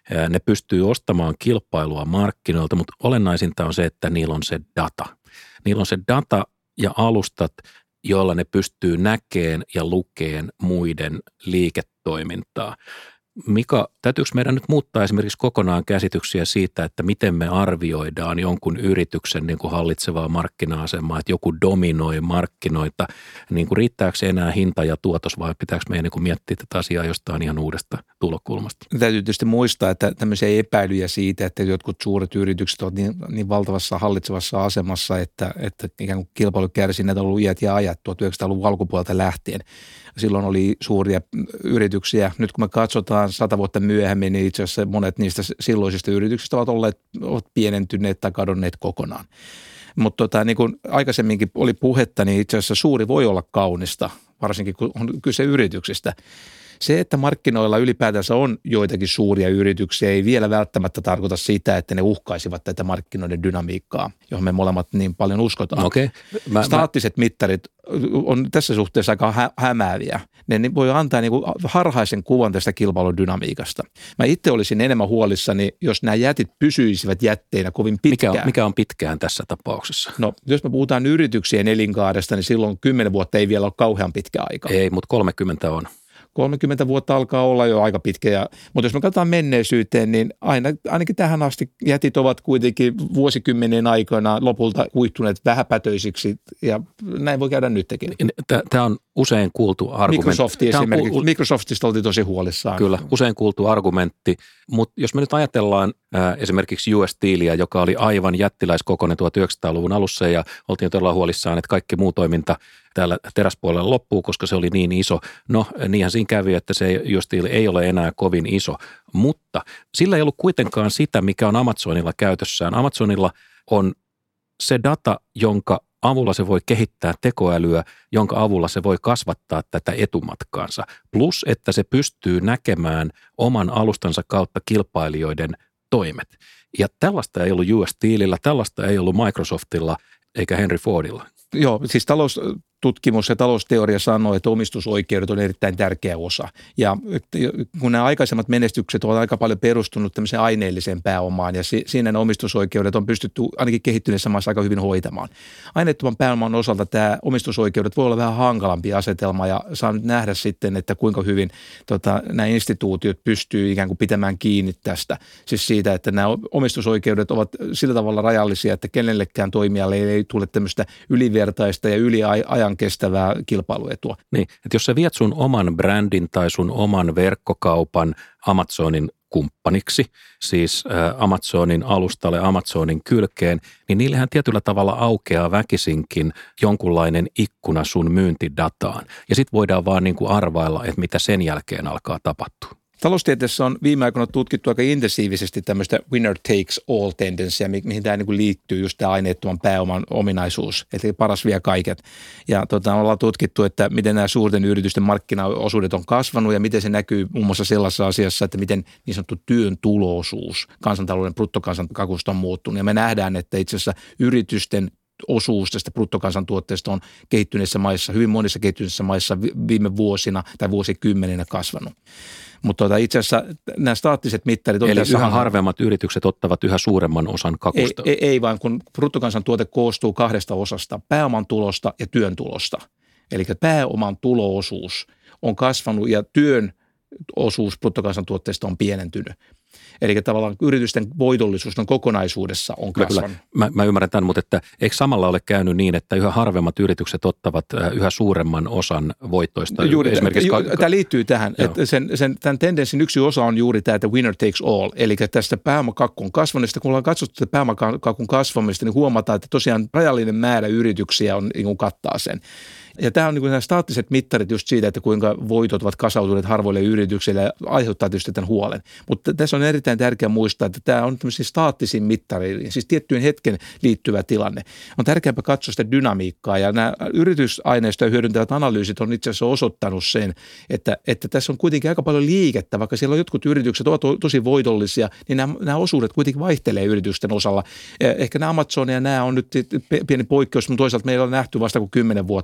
Ne pystyy ostamaan kilpailua markkinoilta, mutta olennaisinta on se, että niillä on se data. Niillä on se data ja alustat, joilla ne pystyy näkeen ja lukeen muiden liiketoimintaa. Mika, täytyykö meidän nyt muuttaa esimerkiksi kokonaan käsityksiä siitä, että miten me arvioidaan jonkun yrityksen niin kuin hallitsevaa markkina-asemaa, että joku dominoi markkinoita, niin kuin riittääkö se enää hinta ja tuotos vai pitääkö meidän niin kuin miettiä tätä asiaa jostain ihan uudesta tulokulmasta? Täytyy tietysti muistaa, että tämmöisiä epäilyjä siitä, että jotkut suuret yritykset ovat niin valtavassa hallitsevassa asemassa, että ikään kuin kilpailu kärsii, näitä on ollut iät ja ajat 1900-luvun alkupuolelta lähtien. Silloin oli suuria yrityksiä. Nyt kun me katsotaan 100 vuotta myöhemmin, niin itse asiassa monet niistä silloisista yrityksistä ovat pienentyneet tai kadonneet kokonaan. Mutta niin kuin aikaisemminkin oli puhetta, niin itse asiassa suuri voi olla kaunista, varsinkin kun on kyse yrityksistä. Se, että markkinoilla ylipäätänsä on joitakin suuria yrityksiä, ei vielä välttämättä tarkoita sitä, että ne uhkaisivat tätä markkinoiden dynamiikkaa, johon me molemmat niin paljon uskotaan. Okay. Staattiset mittarit on tässä suhteessa aika hämääviä. Ne voi antaa niin kuin harhaisen kuvan tästä kilpailun dynamiikasta. Mä itse olisin enemmän huolissani, jos nämä jätit pysyisivät jätteinä kovin pitkään. Mikä on pitkään tässä tapauksessa? No, jos me puhutaan yrityksien elinkaaresta, niin silloin 10 vuotta ei vielä ole kauhean pitkä aika. Ei, mutta 30 on. 30 vuotta alkaa olla jo aika pitkä, mutta jos me katsotaan menneisyyteen, niin ainakin tähän asti jätit ovat kuitenkin vuosikymmenien aikana lopulta kuihtuneet vähäpätöisiksi ja näin voi käydä nytkin. Tämä on usein kuultu argumentti. Microsoft esimerkiksi. Microsoftista oltiin tosi huolissaan. Kyllä, usein kuultu argumentti, mutta jos me nyt ajatellaan esimerkiksi US Steelia, joka oli aivan jättiläiskokoinen 1900-luvun alussa ja oltiin todella huolissaan, että kaikki muu toiminta täällä teräspuolella loppuu, koska se oli niin iso. No, niinhän siinä kävi, että se US Steel ei ole enää kovin iso, mutta sillä ei ollut kuitenkaan sitä, mikä on Amazonilla käytössään. Amazonilla on se data, jonka avulla se voi kehittää tekoälyä, jonka avulla se voi kasvattaa tätä etumatkaansa. Plus, että se pystyy näkemään oman alustansa kautta kilpailijoiden toimet. Ja tällaista ei ollut US Steelillä, tällaista ei ollut Microsoftilla eikä Henry Fordilla. Joo, siis taloustutkimus ja talousteoria sanoo, että omistusoikeudet on erittäin tärkeä osa. Ja kun nämä aikaisemmat menestykset ovat aika paljon perustunut tämmöiseen aineelliseen pääomaan ja siinä ne omistusoikeudet on pystytty ainakin kehittyneissä maissa aika hyvin hoitamaan. Aineettoman pääoman osalta tämä omistusoikeudet voi olla vähän hankalampi asetelma ja saa nyt nähdä sitten, että kuinka hyvin nämä instituutiot pystyy ikään kuin pitämään kiinni tästä. Siis siitä, että nämä omistusoikeudet ovat sillä tavalla rajallisia, että kenellekään toimijalle ei tule tämmöistä ylivertaista ja yliajan kestävää kilpailuetua. Niin, että jos sä viet sun oman brändin tai sun oman verkkokaupan Amazonin kumppaniksi, siis Amazonin alustalle, Amazonin kylkeen, niin niillähän tietyllä tavalla aukeaa väkisinkin jonkunlainen ikkuna sun myyntidataan. Ja sit voidaan vaan niin kuin arvailla, että mitä sen jälkeen alkaa tapahtua. Taloustieteessä on viime aikoina tutkittu aika intensiivisesti tämmöistä winner takes all tendenssiä, mihin tämä niin kuin liittyy just tämä aineettoman pääoman ominaisuus, eli paras vie kaiket. Ja ollaan tutkittu, että miten nämä suurten yritysten markkinaosuudet on kasvanut ja miten se näkyy muun muassa sellaisessa asiassa, että miten niin sanottu työn tulo-osuus kansantalouden bruttokansankakusta on muuttunut. Ja me nähdään, että itse asiassa yritysten osuus tästä bruttokansantuotteesta on kehittyneissä maissa, hyvin monissa kehittyneissä maissa viime vuosina tai vuosikymmeninä kasvanut. Mutta itse asiassa nämä staattiset mittarit on... Eli yhä harvemmat yritykset ottavat yhä suuremman osan kakusta. Ei vaan, kun bruttokansantuote koostuu 2 osasta, pääoman tulosta ja työn tulosta. Eli pääoman tuloosuus on kasvanut ja työn osuus bruttokansantuotteesta on pienentynyt. Eli tavallaan yritysten voitollisuus kokonaisuudessa on kasvanut. Mä ymmärrän tämän, mutta että eikö samalla ole käynyt niin, että yhä harvemmat yritykset ottavat yhä suuremman osan voittoista? Tämä liittyy tähän. Että tämän tendenssin yksi osa on juuri tämä, että winner takes all. Eli tästä pääomakakun kasvamista, kun ollaan katsottu tätä pääomakakun kasvamista, niin huomataan, että tosiaan rajallinen määrä yrityksiä on, niin kuin kattaa sen. Ja tämä on niin kuin nämä staattiset mittarit just siitä, että kuinka voitot ovat kasautuneet harvoille yrityksille ja aiheuttaa tietysti tämän huolen. Mutta tässä on erittäin tärkeää muistaa, että tämä on tämmöisiä staattisiin mittareihin, siis tiettyyn hetken liittyvä tilanne. On tärkeämpää katsoa sitä dynamiikkaa ja nämä yritysaineistoja hyödyntävät analyysit on itse asiassa osoittanut sen, että tässä on kuitenkin aika paljon liikettä, vaikka siellä on jotkut yritykset ovat tosi voitollisia, niin nämä osuudet kuitenkin vaihtelee yritysten osalla. Ehkä nämä Amazon ja nämä on nyt pieni poikkeus, mutta toisaalta meillä on nähty vasta kuin 10 vuotta, joka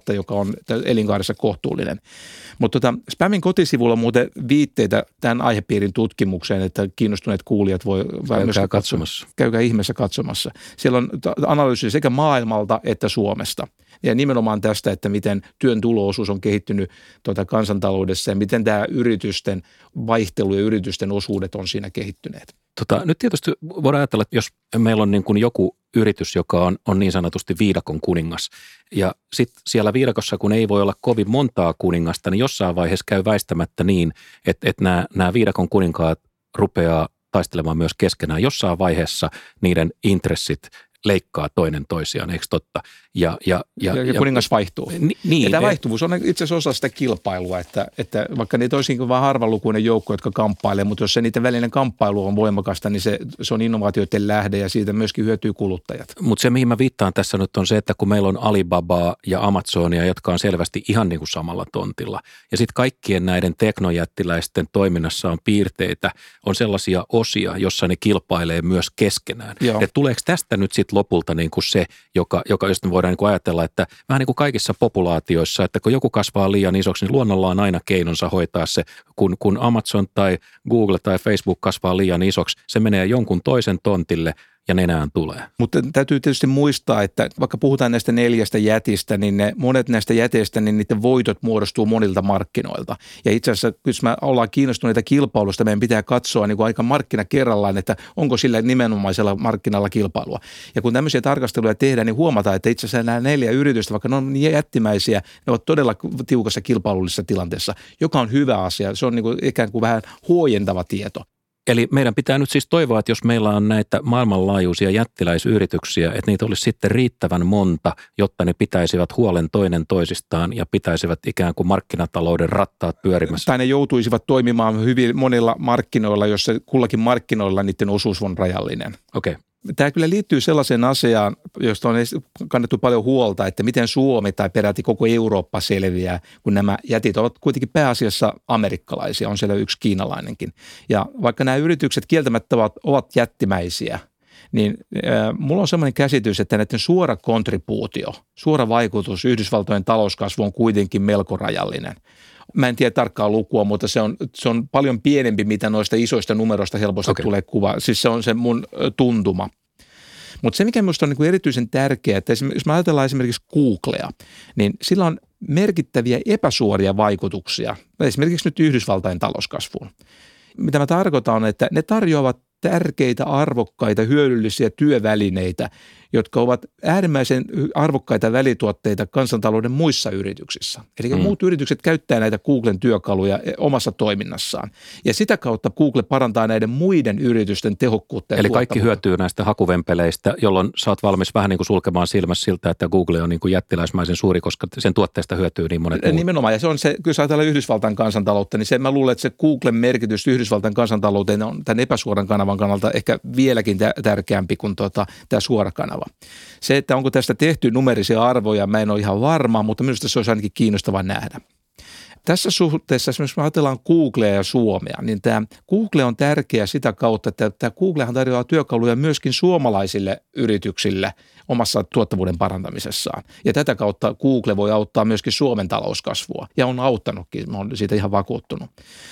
on elinkaarissa kohtuullinen. Mutta Spamin kotisivulla on muuten viitteitä tämän aihepiirin tutkimukseen, että kiinnostuneet kuulijat voi käykää katsomassa. Käykää ihmeessä katsomassa. Siellä on analyysi sekä maailmalta että Suomesta. Ja nimenomaan tästä, että miten työn tulo-osuus on kehittynyt kansantaloudessa ja miten tämä yritysten vaihtelu ja yritysten osuudet on siinä kehittyneet. Nyt tietysti voidaan ajatella, että jos meillä on niin kuin joku yritys, joka on niin sanotusti viidakon kuningas, ja sitten siellä viidakossa, kun ei voi olla kovin montaa kuningasta, niin jossain vaiheessa käy väistämättä niin, että nämä viidakon kuninkaat rupeaa taistelemaan myös keskenään. Jossain vaiheessa niiden intressit leikkaa toinen toisiaan, eikö totta? Ja kuningas vaihtuu. Niin, ja tämä vaihtuvuus on itse asiassa osa sitä kilpailua, että vaikka niitä olisikin vain harvalukuinen joukko, jotka kamppailee, mutta jos se niiden välinen kamppailu on voimakasta, niin se on innovaatioiden lähde ja siitä myöskin hyötyy kuluttajat. Mutta se, mihin mä viittaan tässä nyt on se, että kun meillä on Alibabaa ja Amazonia, jotka on selvästi ihan niin kuin samalla tontilla, ja sitten kaikkien näiden teknojättiläisten toiminnassa on piirteitä, on sellaisia osia, jossa ne kilpailee myös keskenään. Et tuleeko tästä nyt sitten lopulta niin kuin se, joka jos me voidaan niin kuin ajatella, että vähän niin kuin kaikissa populaatioissa, että kun joku kasvaa liian isoksi, niin luonnolla on aina keinonsa hoitaa se, kun Amazon tai Google tai Facebook kasvaa liian isoksi, se menee jonkun toisen tontille ja nenään tulee. Mutta täytyy tietysti muistaa, että vaikka puhutaan näistä 4 jätistä, niin monet näistä jäteistä, niin niiden voitot muodostuu monilta markkinoilta. Ja itse asiassa, jos me ollaan kiinnostuneita kilpailusta, meidän pitää katsoa niin kuin aika markkina kerrallaan, että onko sillä nimenomaisella markkinalla kilpailua. Ja kun tämmöisiä tarkasteluja tehdään, niin huomataan, että itse asiassa nämä 4 yritystä, vaikka ne on niin jättimäisiä, ne ovat todella tiukassa kilpailullisessa tilanteessa, joka on hyvä asia. Se on niin kuin ikään kuin vähän huojentava tieto. Eli meidän pitää nyt siis toivoa, että jos meillä on näitä maailmanlaajuisia jättiläisyrityksiä, että niitä olisi sitten riittävän monta, jotta ne pitäisivät huolen toinen toisistaan ja pitäisivät ikään kuin markkinatalouden rattaat pyörimässä. Tai ne joutuisivat toimimaan hyvin monilla markkinoilla, jossa kullakin markkinoilla niiden osuus on rajallinen. Okei. Tämä kyllä liittyy sellaiseen asiaan, josta on kannettu paljon huolta, että miten Suomi tai peräti koko Eurooppa selviää, kun nämä jätit ovat kuitenkin pääasiassa amerikkalaisia, on siellä yksi kiinalainenkin. Ja vaikka nämä yritykset kieltämättä ovat jättimäisiä, niin mulla on sellainen käsitys, että näiden suora kontribuutio, suora vaikutus Yhdysvaltojen talouskasvu on kuitenkin melko rajallinen. Mä en tiedä tarkkaa lukua, mutta se on paljon pienempi, mitä noista isoista numeroista helposti tulee kuva. Siis se on se mun tuntuma. Mutta se, mikä minusta on niin erityisen tärkeää, että jos me ajatellaan esimerkiksi Googlea, niin sillä on merkittäviä epäsuoria vaikutuksia, esimerkiksi nyt Yhdysvaltain talouskasvuun. Mitä mä tarkoitan on, että ne tarjoavat tärkeitä, arvokkaita, hyödyllisiä työvälineitä, jotka ovat äärimmäisen arvokkaita välituotteita kansantalouden muissa yrityksissä. Eli muut yritykset käyttää näitä Googlen työkaluja omassa toiminnassaan. Ja sitä kautta Google parantaa näiden muiden yritysten tehokkuutta. Eli kaikki hyötyy näistä hakuvempeleistä, jolloin sä oot valmis vähän niin kuin sulkemaan silmässä siltä, että Google on niin kuin jättiläismäisen suuri, koska sen tuotteesta hyötyy niin monet muut. Nimenomaan, ja se on se, kun ajatellaan Yhdysvaltain kansantaloutta, niin mä luulen, että se Googlen merkitys Yhdysvaltain kansantalouteen on tämän epäsuoran kanavan kannalta ehkä vieläkin tärkeämpi kuin tämä suora kanava. Se, että onko tästä tehty numerisia arvoja, mä en ole ihan varma, mutta minusta se olisi ainakin kiinnostava nähdä. Tässä suhteessa, esimerkiksi me ajatellaan Googlea ja Suomea, niin tämä Google on tärkeä sitä kautta, että tämä Googlehan tarjoaa työkaluja myöskin suomalaisille yrityksille omassa tuottavuuden parantamisessaan. Ja tätä kautta Google voi auttaa myöskin Suomen talouskasvua ja on auttanutkin, mä olen siitä ihan vakuuttunut.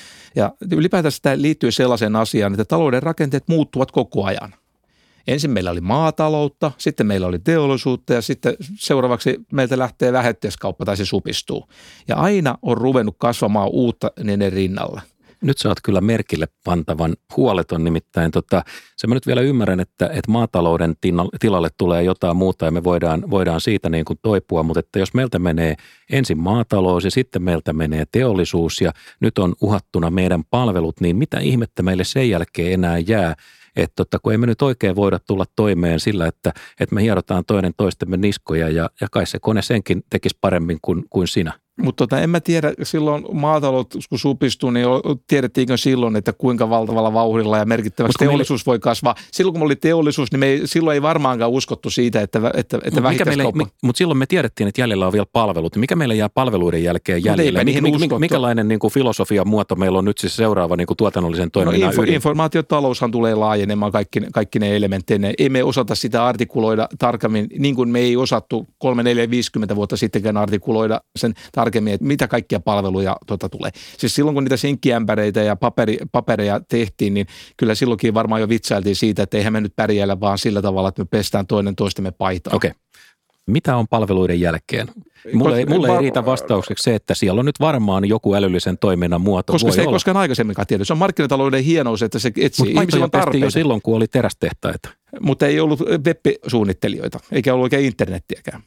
Ja ylipäätään tämä liittyy sellaiseen asiaan, että talouden rakenteet muuttuvat koko ajan. Ensin meillä oli maataloutta, sitten meillä oli teollisuutta ja sitten seuraavaksi meiltä lähtee vähittäiskauppa tai se supistuu. Ja aina on ruvennut kasvamaan uutta niiden rinnalla. Nyt sä oot kyllä merkille pantavan huoleton, nimittäin se mä nyt vielä ymmärrän, että maatalouden tilalle tulee jotain muuta ja me voidaan siitä niin kuin toipua, mutta että jos meiltä menee ensin maatalous ja sitten meiltä menee teollisuus ja nyt on uhattuna meidän palvelut, niin mitä ihmettä meille sen jälkeen enää jää? Että kun ei me nyt oikein voida tulla toimeen sillä, että me hierotaan toinen toistemme niskoja ja kai se kone senkin tekisi paremmin kuin sinä. Mutta en mä tiedä, silloin maatalous kun supistui, niin tiedettiinkö silloin, että kuinka valtavalla vauhdilla ja merkittävästi teollisuus voi kasvaa. Silloin kun oli teollisuus, niin silloin ei varmaankaan uskottu siitä, että vähittäiskauppa. Mutta silloin me tiedettiin, että jäljellä on vielä palvelut. Mikä meillä jää palveluiden jälkeen jäljellä? Mikälainen niin kuin filosofian muoto meillä on nyt siis seuraava niin kuin tuotannollisen toiminnan ydin? Informaatiotaloushan tulee laajenemaan kaikki ne elementteinä. Ei me osata sitä artikuloida tarkemmin, niin kuin me ei osattu 3, 4, 50 vuotta sittenkään artikuloida sen tarkemmin, että mitä kaikkia palveluja tulee. Siis silloin, kun niitä sinkkiämpäreitä ja papereja tehtiin, niin kyllä silloinkin varmaan jo vitsailtiin siitä, että eihän me nyt pärjäällä vaan sillä tavalla, että me pestään toinen toistemme paitaa. Okei. Mitä on palveluiden jälkeen? Mulle ei riitä vastaukseksi se, että siellä on nyt varmaan joku älyllisen toiminnan muoto. Koska se ei koskaan aikaisemminkaan tiedä. Se on markkinatalouden hienous, että se etsii. Mutta paitoja pestiin jo silloin, kun oli terästehtaita. Mutta ei ollut web-suunnittelijoita, eikä ollut oikein internettiäkään.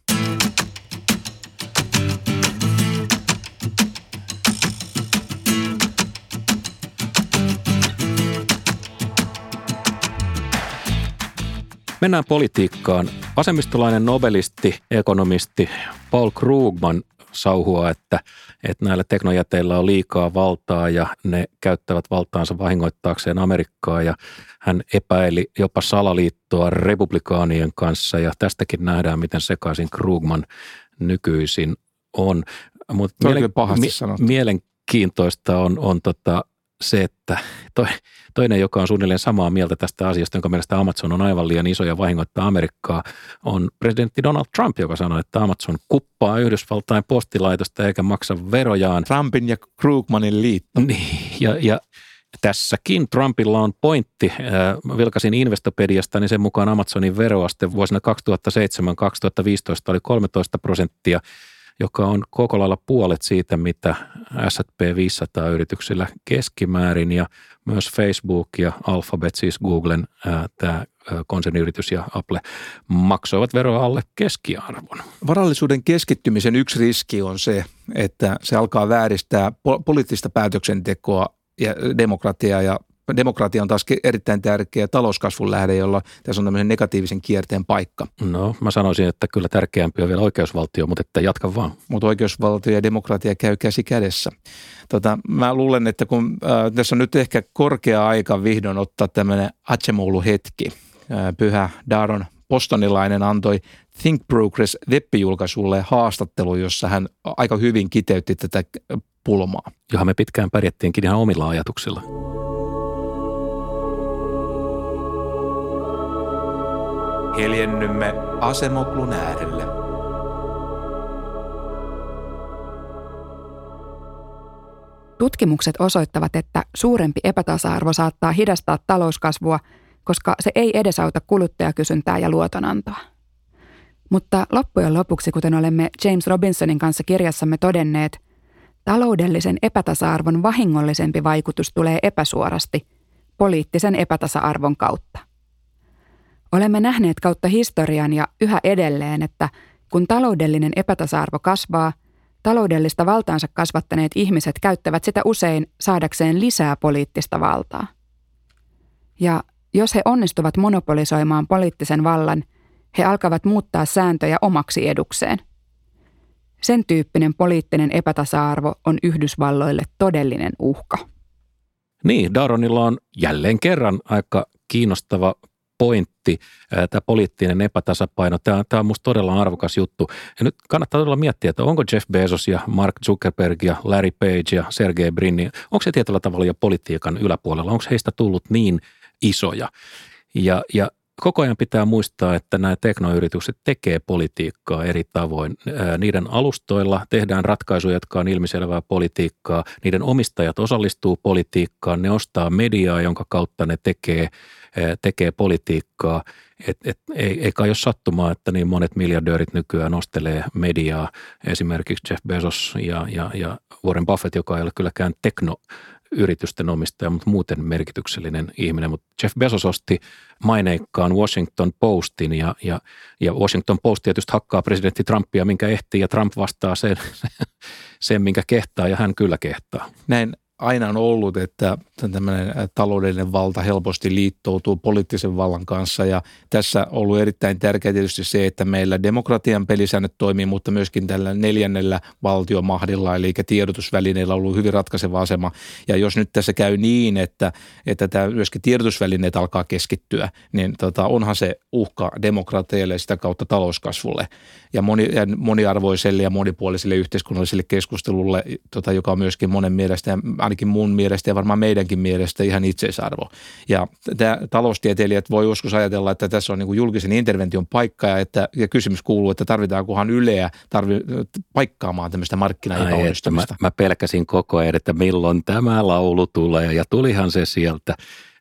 Mennään politiikkaan. Vasemmistolainen nobelisti, ekonomisti Paul Krugman sauhua, että näillä teknojäteillä on liikaa valtaa ja ne käyttävät valtaansa vahingoittaakseen Amerikkaa ja hän epäili jopa salaliittoa republikaanien kanssa ja tästäkin nähdään, miten sekaisin Krugman nykyisin on. Mutta mielenkiintoista on se, että toinen, joka on suunnilleen samaa mieltä tästä asiasta, jonka mielestä Amazon on aivan liian iso ja vahingoittaa Amerikkaa, on presidentti Donald Trump, joka sanoi, että Amazon kuppaa Yhdysvaltain postilaitosta eikä maksa verojaan. Trumpin ja Krugmanin liitto. Niin, ja tässäkin Trumpilla on pointti. Vilkasin Investopediasta, niin sen mukaan Amazonin veroaste vuosina 2007-2015 oli 13%, joka on koko lailla puolet siitä, mitä S&P 500-yrityksillä keskimäärin ja myös Facebook ja Alphabet, siis Googlen tämä konserniyritys ja Apple maksoivat veroa alle keskiarvon. Varallisuuden keskittymisen yksi riski on se, että se alkaa vääristää poliittista päätöksentekoa ja demokratiaa ja demokratia on taas erittäin tärkeä talouskasvun lähde, jolla tässä on tämmöisen negatiivisen kierteen paikka. No, mä sanoisin, että kyllä tärkeämpi on vielä oikeusvaltio, mutta että jatka vaan. Mutta oikeusvaltio ja demokratia käy käsi kädessä. Mä luulen, että kun tässä on nyt ehkä korkea aika vihdoin ottaa tämmöinen Acemoglu-hetki. Pyhä Daron bostonilainen antoi Think Progress web-julkaisulle haastattelu, jossa hän aika hyvin kiteytti tätä pulmaa. Johon me pitkään pärjättiinkin ihan omilla ajatuksilla. Heljennymme Acemoglun äärelle. Tutkimukset osoittavat, että suurempi epätasa-arvo saattaa hidastaa talouskasvua, koska se ei edesauta kuluttajakysyntää ja luotonantoa. Mutta loppujen lopuksi, kuten olemme James Robinsonin kanssa kirjassamme todenneet, taloudellisen epätasa-arvon vahingollisempi vaikutus tulee epäsuorasti, poliittisen epätasa-arvon kautta. Olemme nähneet kautta historian ja yhä edelleen, että kun taloudellinen epätasa-arvo kasvaa, taloudellista valtaansa kasvattaneet ihmiset käyttävät sitä usein saadakseen lisää poliittista valtaa. Ja jos he onnistuvat monopolisoimaan poliittisen vallan, he alkavat muuttaa sääntöjä omaksi edukseen. Sen tyyppinen poliittinen epätasa-arvo on Yhdysvalloille todellinen uhka. Niin, Daronilla on jälleen kerran aika kiinnostava pointti, tämä poliittinen epätasapaino. Tämä on minusta todella arvokas juttu. Ja nyt kannattaa todella miettiä, että onko Jeff Bezos ja Mark Zuckerberg ja Larry Page ja Sergey Brin, onko se tietyllä tavalla jo politiikan yläpuolella? Onko heistä tullut niin isoja? Ja koko ajan pitää muistaa, että nämä teknoyritykset tekee politiikkaa eri tavoin. Niiden alustoilla tehdään ratkaisuja, jotka on ilmiselvää politiikkaa. Niiden omistajat osallistuu politiikkaan, ne ostaa mediaa, jonka kautta ne tekee politiikkaa. Ei kai ole sattumaa, että niin monet miljardöörit nykyään ostelee mediaa. Esimerkiksi Jeff Bezos ja Warren Buffett, joka ei ole kylläkään teknoyritysten omistaja, mutta muuten merkityksellinen ihminen. Mutta Jeff Bezos osti maineikkaan Washington Postin ja Washington Post tietysti hakkaa presidentti Trumpia, minkä ehtii, ja Trump vastaa sen minkä kehtaa, ja hän kyllä kehtaa. Näin aina on ollut, että tämmöinen taloudellinen valta helposti liittoutuu poliittisen vallan kanssa ja tässä on ollut erittäin tärkeää tietysti se, että meillä demokratian pelisäännöt toimii, mutta myöskin tällä 4. valtiomahdilla eli tiedotusvälineillä on ollut hyvin ratkaiseva asema ja jos nyt tässä käy niin, että tämä myöskin tiedotusvälineet alkaa keskittyä, niin onhan se uhka demokratialle ja sitä kautta talouskasvulle ja moniarvoiselle ja monipuoliselle yhteiskunnalliselle keskustelulle, joka on myöskin monen mielestä ja ainakin mun mielestä ja varmaan meidänkin mielestä ihan itseisarvo. Ja taloustieteilijät voi joskus ajatella, että tässä on niin kuin julkisen intervention paikka ja kysymys kuuluu, että tarvitaankohan Yleä paikkaamaan tämmöistä markkinaepäonnistumista. Mä pelkäsin koko ajan, että milloin tämä laulu tulee ja tulihan se sieltä.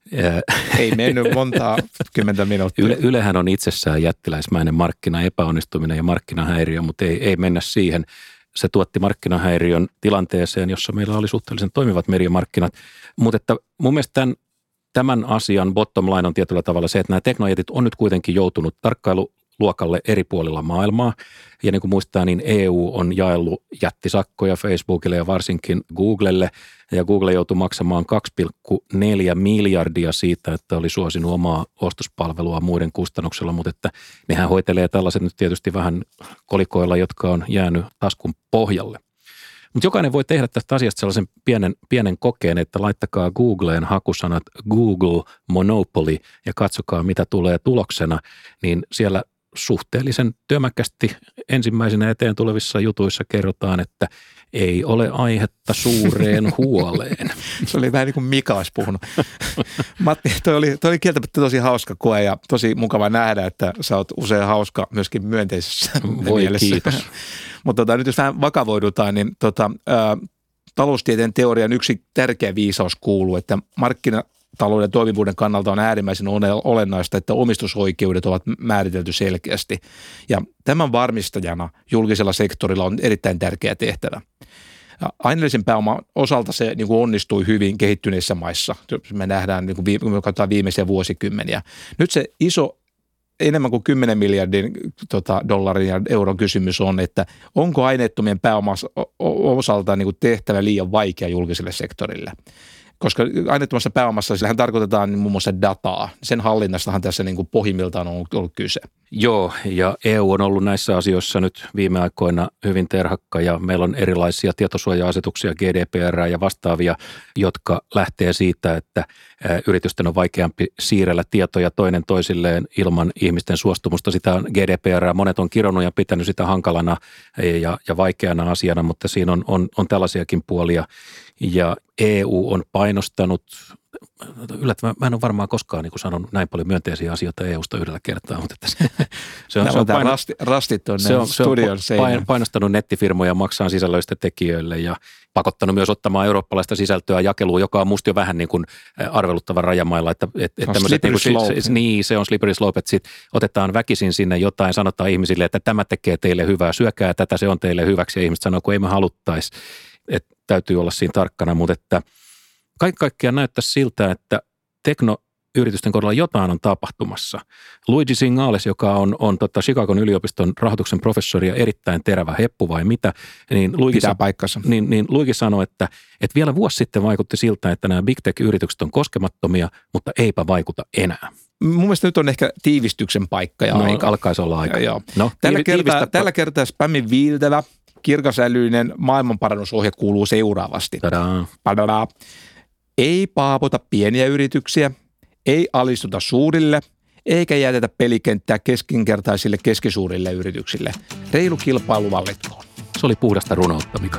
Ei mennyt montaa 10 minuuttia. Ylehän on itsessään jättiläismäinen markkinaepäonnistuminen ja markkinahäiriö, mutta ei mennä siihen. Se tuotti markkinahäiriön tilanteeseen, jossa meillä oli suhteellisen toimivat mediamarkkinat. Mutta että mun mielestä tämän asian bottom line on tietyllä tavalla se, että nämä teknojätit on nyt kuitenkin joutunut tarkkailuluokalle eri puolilla maailmaa. Ja niin kuin muistaa, niin EU on jaellut jättisakkoja Facebookille ja varsinkin Googlelle. Ja Google joutui maksamaan 2,4 miljardia siitä, että oli suosinut omaa ostospalvelua muiden kustannuksella, mutta että nehän hoitelee tällaiset nyt tietysti vähän kolikoilla, jotka on jäänyt taskun pohjalle. Mutta jokainen voi tehdä tästä asiasta sellaisen pienen kokeen, että laittakaa Googleen hakusanat Google Monopoly ja katsokaa mitä tulee tuloksena, niin siellä suhteellisen tömäkästi ensimmäisenä eteen tulevissa jutuissa kerrotaan, että ei ole aihetta suureen huoleen. Se oli vähän niin kuin Mika olisi puhunut. Matti, toi oli kieltämättä tosi hauska koe ja tosi mukava nähdä, että sä oot usein hauska myöskin myönteisessä mielessä. Kiitos. Mutta nyt jos vähän vakavoidutaan, niin taloustieteen teorian yksi tärkeä viisaus kuuluu, että markkinatalouden toimivuuden kannalta on äärimmäisen olennaista, että omistusoikeudet ovat määritelty selkeästi. Ja tämän varmistajana julkisella sektorilla on erittäin tärkeä tehtävä. Aineellisen pääoman osalta se niin kuin onnistui hyvin kehittyneissä maissa. Me nähdään niin kuin me katsotaan viimeisiä vuosikymmeniä. Nyt se iso enemmän kuin 10 miljardin dollarin ja euron kysymys on, että onko aineettomien pääoman osalta niin kuin tehtävä liian vaikea julkiselle sektorille. Koska aineettomassa pääomassa sillähän tarkoitetaan muun muassa dataa. Sen hallinnastahan tässä niin kuin pohjimmiltaan on ollut kyse. Joo, ja EU on ollut näissä asioissa nyt viime aikoina hyvin terhakka ja meillä on erilaisia tietosuoja-asetuksia, GDPR ja vastaavia, jotka lähtee siitä, että yritysten on vaikeampi siirrellä tietoja toinen toisilleen ilman ihmisten suostumusta. Sitä on GDPR, monet on kironnut ja pitänyt sitä hankalana ja vaikeana asiana, mutta siinä on tällaisiakin puolia. Ja EU on painostanut, yllättävän, mä en ole varmaan koskaan niin sanonut näin paljon myönteisiä asioita EUsta yhdellä kertaa, mutta se on painostanut nettifirmoja maksaa sisällöistä tekijöille ja pakottanut myös ottamaan eurooppalaista sisältöä jakeluun, joka on musta jo vähän niin kuin arveluttavan rajamailla, että tämmöiset niin se on slippery slope, että sit otetaan väkisin sinne jotain, sanotaan ihmisille, että tämä tekee teille hyvää, syökää tätä, se on teille hyväksi ja ihmiset sanoo, kun ei me haluttaisi. Että täytyy olla siinä tarkkana, mutta että kaikki kaikkiaan näyttäisi siltä, että teknoyritysten kohdalla jotain on tapahtumassa. Luigi Zingales, joka on Chicagon yliopiston rahoituksen professori ja erittäin terävä heppu vai mitä, niin Luigi sanoi, että vielä vuosi sitten vaikutti siltä, että nämä big tech-yritykset on koskemattomia, mutta eipä vaikuta enää. Mun mielestä nyt on ehkä tiivistyksen paikka ja aika. Alkaisi olla aika. Joo. No, tällä kertaa spämmin viiltävä kirkasälyinen maailmanparannusohje kuuluu seuraavasti. Tadaa. Ei paapota pieniä yrityksiä, ei alistuta suurille, eikä jätetä pelikenttää keskinkertaisille keskisuurille yrityksille. Reilu kilpailu vallitkoon. Se oli puhdasta runoutta, Mika.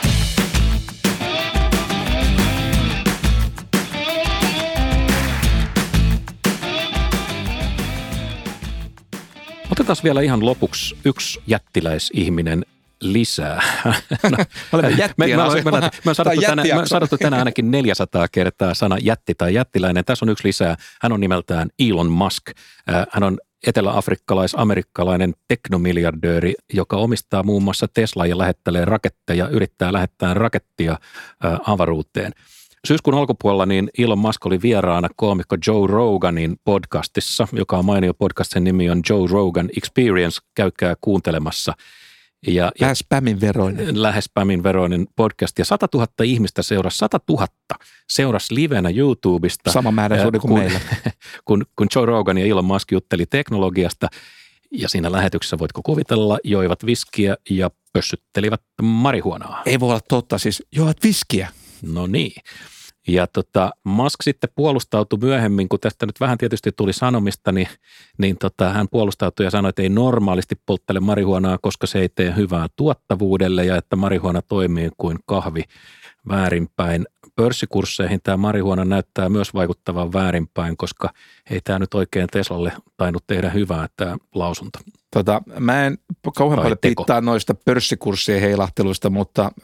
Otetaan vielä ihan lopuksi yksi jättiläisihminen lisää. Me on sanottu tänään ainakin 400 kertaa sana jätti tai jättiläinen. Tässä on yksi lisää. Hän on nimeltään Elon Musk. Hän on etelä-afrikkalais-amerikkalainen teknomiljardööri, joka omistaa muun muassa Tesla ja lähettelee raketteja, yrittää lähettää rakettia avaruuteen. Syyskuun alkupuolella niin Elon Musk oli vieraana koomikko Joe Roganin podcastissa, joka on mainio podcast. Sen nimi on Joe Rogan Experience. Käykää kuuntelemassa. Lähes spämin veroinen. Lähes spämin veroinen podcast. Ja 100 000 ihmistä seurasi livenä YouTubesta. Sama määrä suuri kuin meillä. kun Joe Rogan ja Elon Musk jutteli teknologiasta. Ja siinä lähetyksessä, voitko kuvitella, joivat viskiä ja pössyttelivät marihuonaa. Ei voi olla totta, siis joivat viskiä. No niin. Ja Musk sitten puolustautui myöhemmin, kun tästä nyt vähän tietysti tuli sanomista, niin hän puolustautui ja sanoi, että ei normaalisti polttele marihuonaa, koska se ei tee hyvää tuottavuudelle ja että marihuona toimii kuin kahvi väärinpäin. Pörssikursseihin tämä marihuona näyttää myös vaikuttavan väärinpäin, koska ei tämä nyt oikein Teslalle tainnut tehdä hyvää tämä lausunto. Mä en kauhean paljon pitää noista pörssikurssien heilahteluista, mutta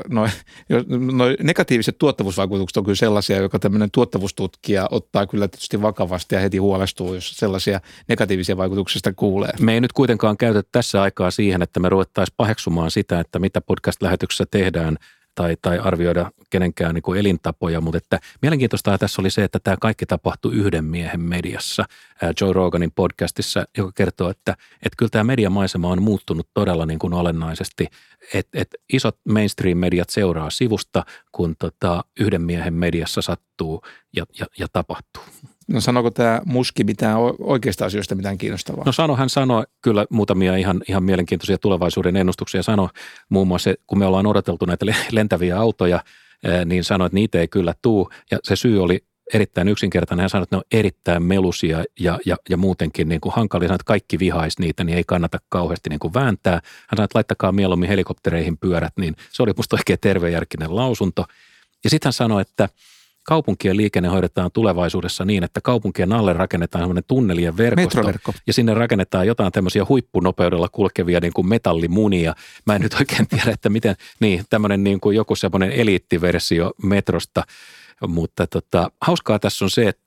noi negatiiviset tuottavuusvaikutukset on kyllä sellaisia, joka tämmöinen tuottavuustutkija ottaa kyllä tietysti vakavasti ja heti huolestuu, jos sellaisia negatiivisia vaikutuksista kuulee. Me ei nyt kuitenkaan käytä tässä aikaa siihen, että me ruvettaisiin paheksumaan sitä, että mitä podcast-lähetyksessä tehdään tai arvioida kenenkään niin kuin elintapoja, mutta että mielenkiintoista tässä oli se, että tämä kaikki tapahtui yhden miehen mediassa, Joe Roganin podcastissa, joka kertoo, että kyllä tämä mediamaisema on muuttunut todella niin kuin olennaisesti, että isot mainstream-mediat seuraa sivusta, kun yhden miehen mediassa sattuu ja tapahtuu. No sanoiko tämä Muski mitään oikeista asioista mitään kiinnostavaa? No hän sanoi kyllä muutamia ihan mielenkiintoisia tulevaisuuden ennustuksia. Sanoi muun muassa, kun me ollaan odoteltu näitä lentäviä autoja, niin sanoi, että niitä ei kyllä tule. Ja se syy oli erittäin yksinkertainen. Hän sanoi, että ne on erittäin melusia ja muutenkin niin kuin hankalia. Sanoi, että kaikki vihaisi niitä, niin ei kannata kauheasti niin kuin vääntää. Hän sanoi, että laittakaa mieluummin helikoptereihin pyörät, niin se oli musta oikein tervejärkinen lausunto. Ja sitten hän sanoi, että kaupunkien liikenne hoidetaan tulevaisuudessa niin, että kaupunkien alle rakennetaan sellainen tunnelien verkosto. Metroverkko. Ja sinne rakennetaan jotain tämmöisiä huippunopeudella kulkevia niin kuin metallimunia. Mä en nyt oikein tiedä, että miten, niin tämmöinen niin kuin joku semmoinen eliittiversio metrosta. Mutta hauskaa tässä on se,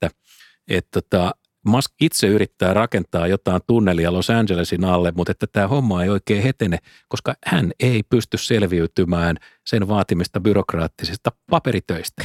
että Musk itse yrittää rakentaa jotain tunnelia Los Angelesin alle, mutta että tämä homma ei oikein hetene, koska hän ei pysty selviytymään sen vaatimista byrokraattisista paperitöistä.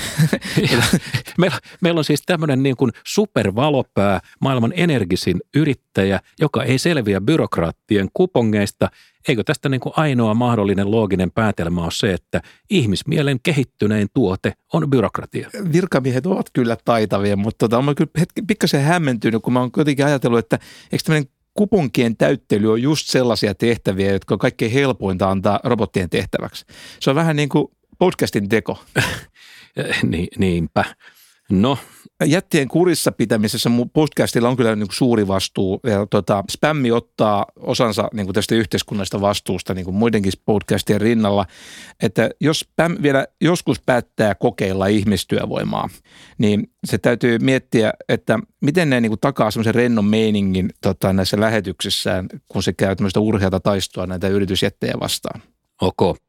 Meillä on siis tämmöinen niin kuin supervalopää, maailman energisin yrittäjä, joka ei selviä byrokraattien kupongeista. Eikö tästä niin kuin ainoa mahdollinen looginen päätelmä ole se, että ihmismielen kehittynein tuote on byrokratia? Virkamiehet ovat kyllä taitavia, mutta olen kyllä pikkasen hämmentynyt, kun mä oon kuitenkin ajatellut, että eikö tämmöinen kuponkien täyttely on just sellaisia tehtäviä, jotka on kaikkein helpointa antaa robottien tehtäväksi. Se on vähän niin kuin podcastin teko. Niinpä. No. Jättien kurissa pitämisessä podcastilla on kyllä niin kuin suuri vastuu ja spämmi ottaa osansa niin kuin tästä yhteiskunnallisesta vastuusta niin kuin muidenkin podcastien rinnalla, että jos spam vielä joskus päättää kokeilla ihmistyövoimaa, niin se täytyy miettiä, että miten ne niin kuin takaa semmoisen rennon meiningin näissä lähetyksissään, kun se käy tämmöistä urheata taistoa näitä yritysjättejä vastaan. Ok.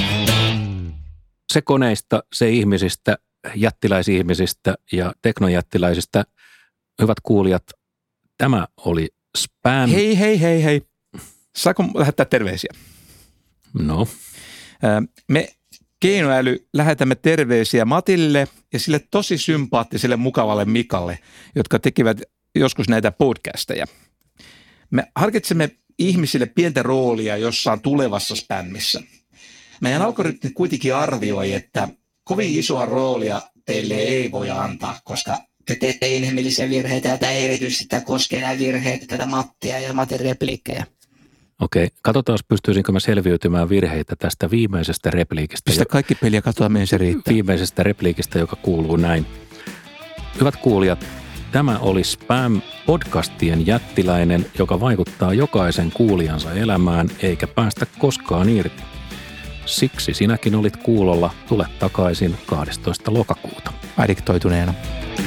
Se koneista, se ihmisistä, jättiläisihmisistä ja teknojättiläisistä. Hyvät kuulijat, tämä oli spam. Hei. Saako lähettää terveisiä? No. Me Keinoäly lähetämme terveisiä Matille ja sille tosi sympaattiselle mukavalle Mikalle, jotka tekivät joskus näitä podcasteja. Me harkitsemme ihmisille pientä roolia jossain tulevassa spämmissä. Meidän algoritmi kuitenkin arvioi, että kovin isoa roolia teille ei voi antaa, koska te teette inhimillisiä virheitä ja tämä erityisesti tämä koskee nämä virheitä, tätä Mattia ja Matin repliikkejä. Okei, katsotaan, pystyisinkö mä selviytymään virheitä tästä viimeisestä repliikistä. Pistä kaikki peliä, katsotaan mihin se riittää. Viimeisestä repliikistä, joka kuuluu näin. Hyvät kuulijat, tämä oli Spam-podcastien jättiläinen, joka vaikuttaa jokaisen kuulijansa elämään eikä päästä koskaan irti. Siksi sinäkin olit kuulolla. Tule takaisin 12. lokakuuta. Addiktoituneena.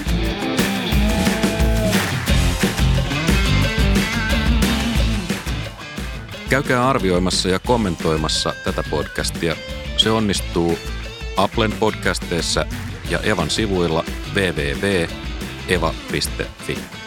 Käykää arvioimassa ja kommentoimassa tätä podcastia. Se onnistuu Applen podcasteissa ja Evan sivuilla www.eva.fi.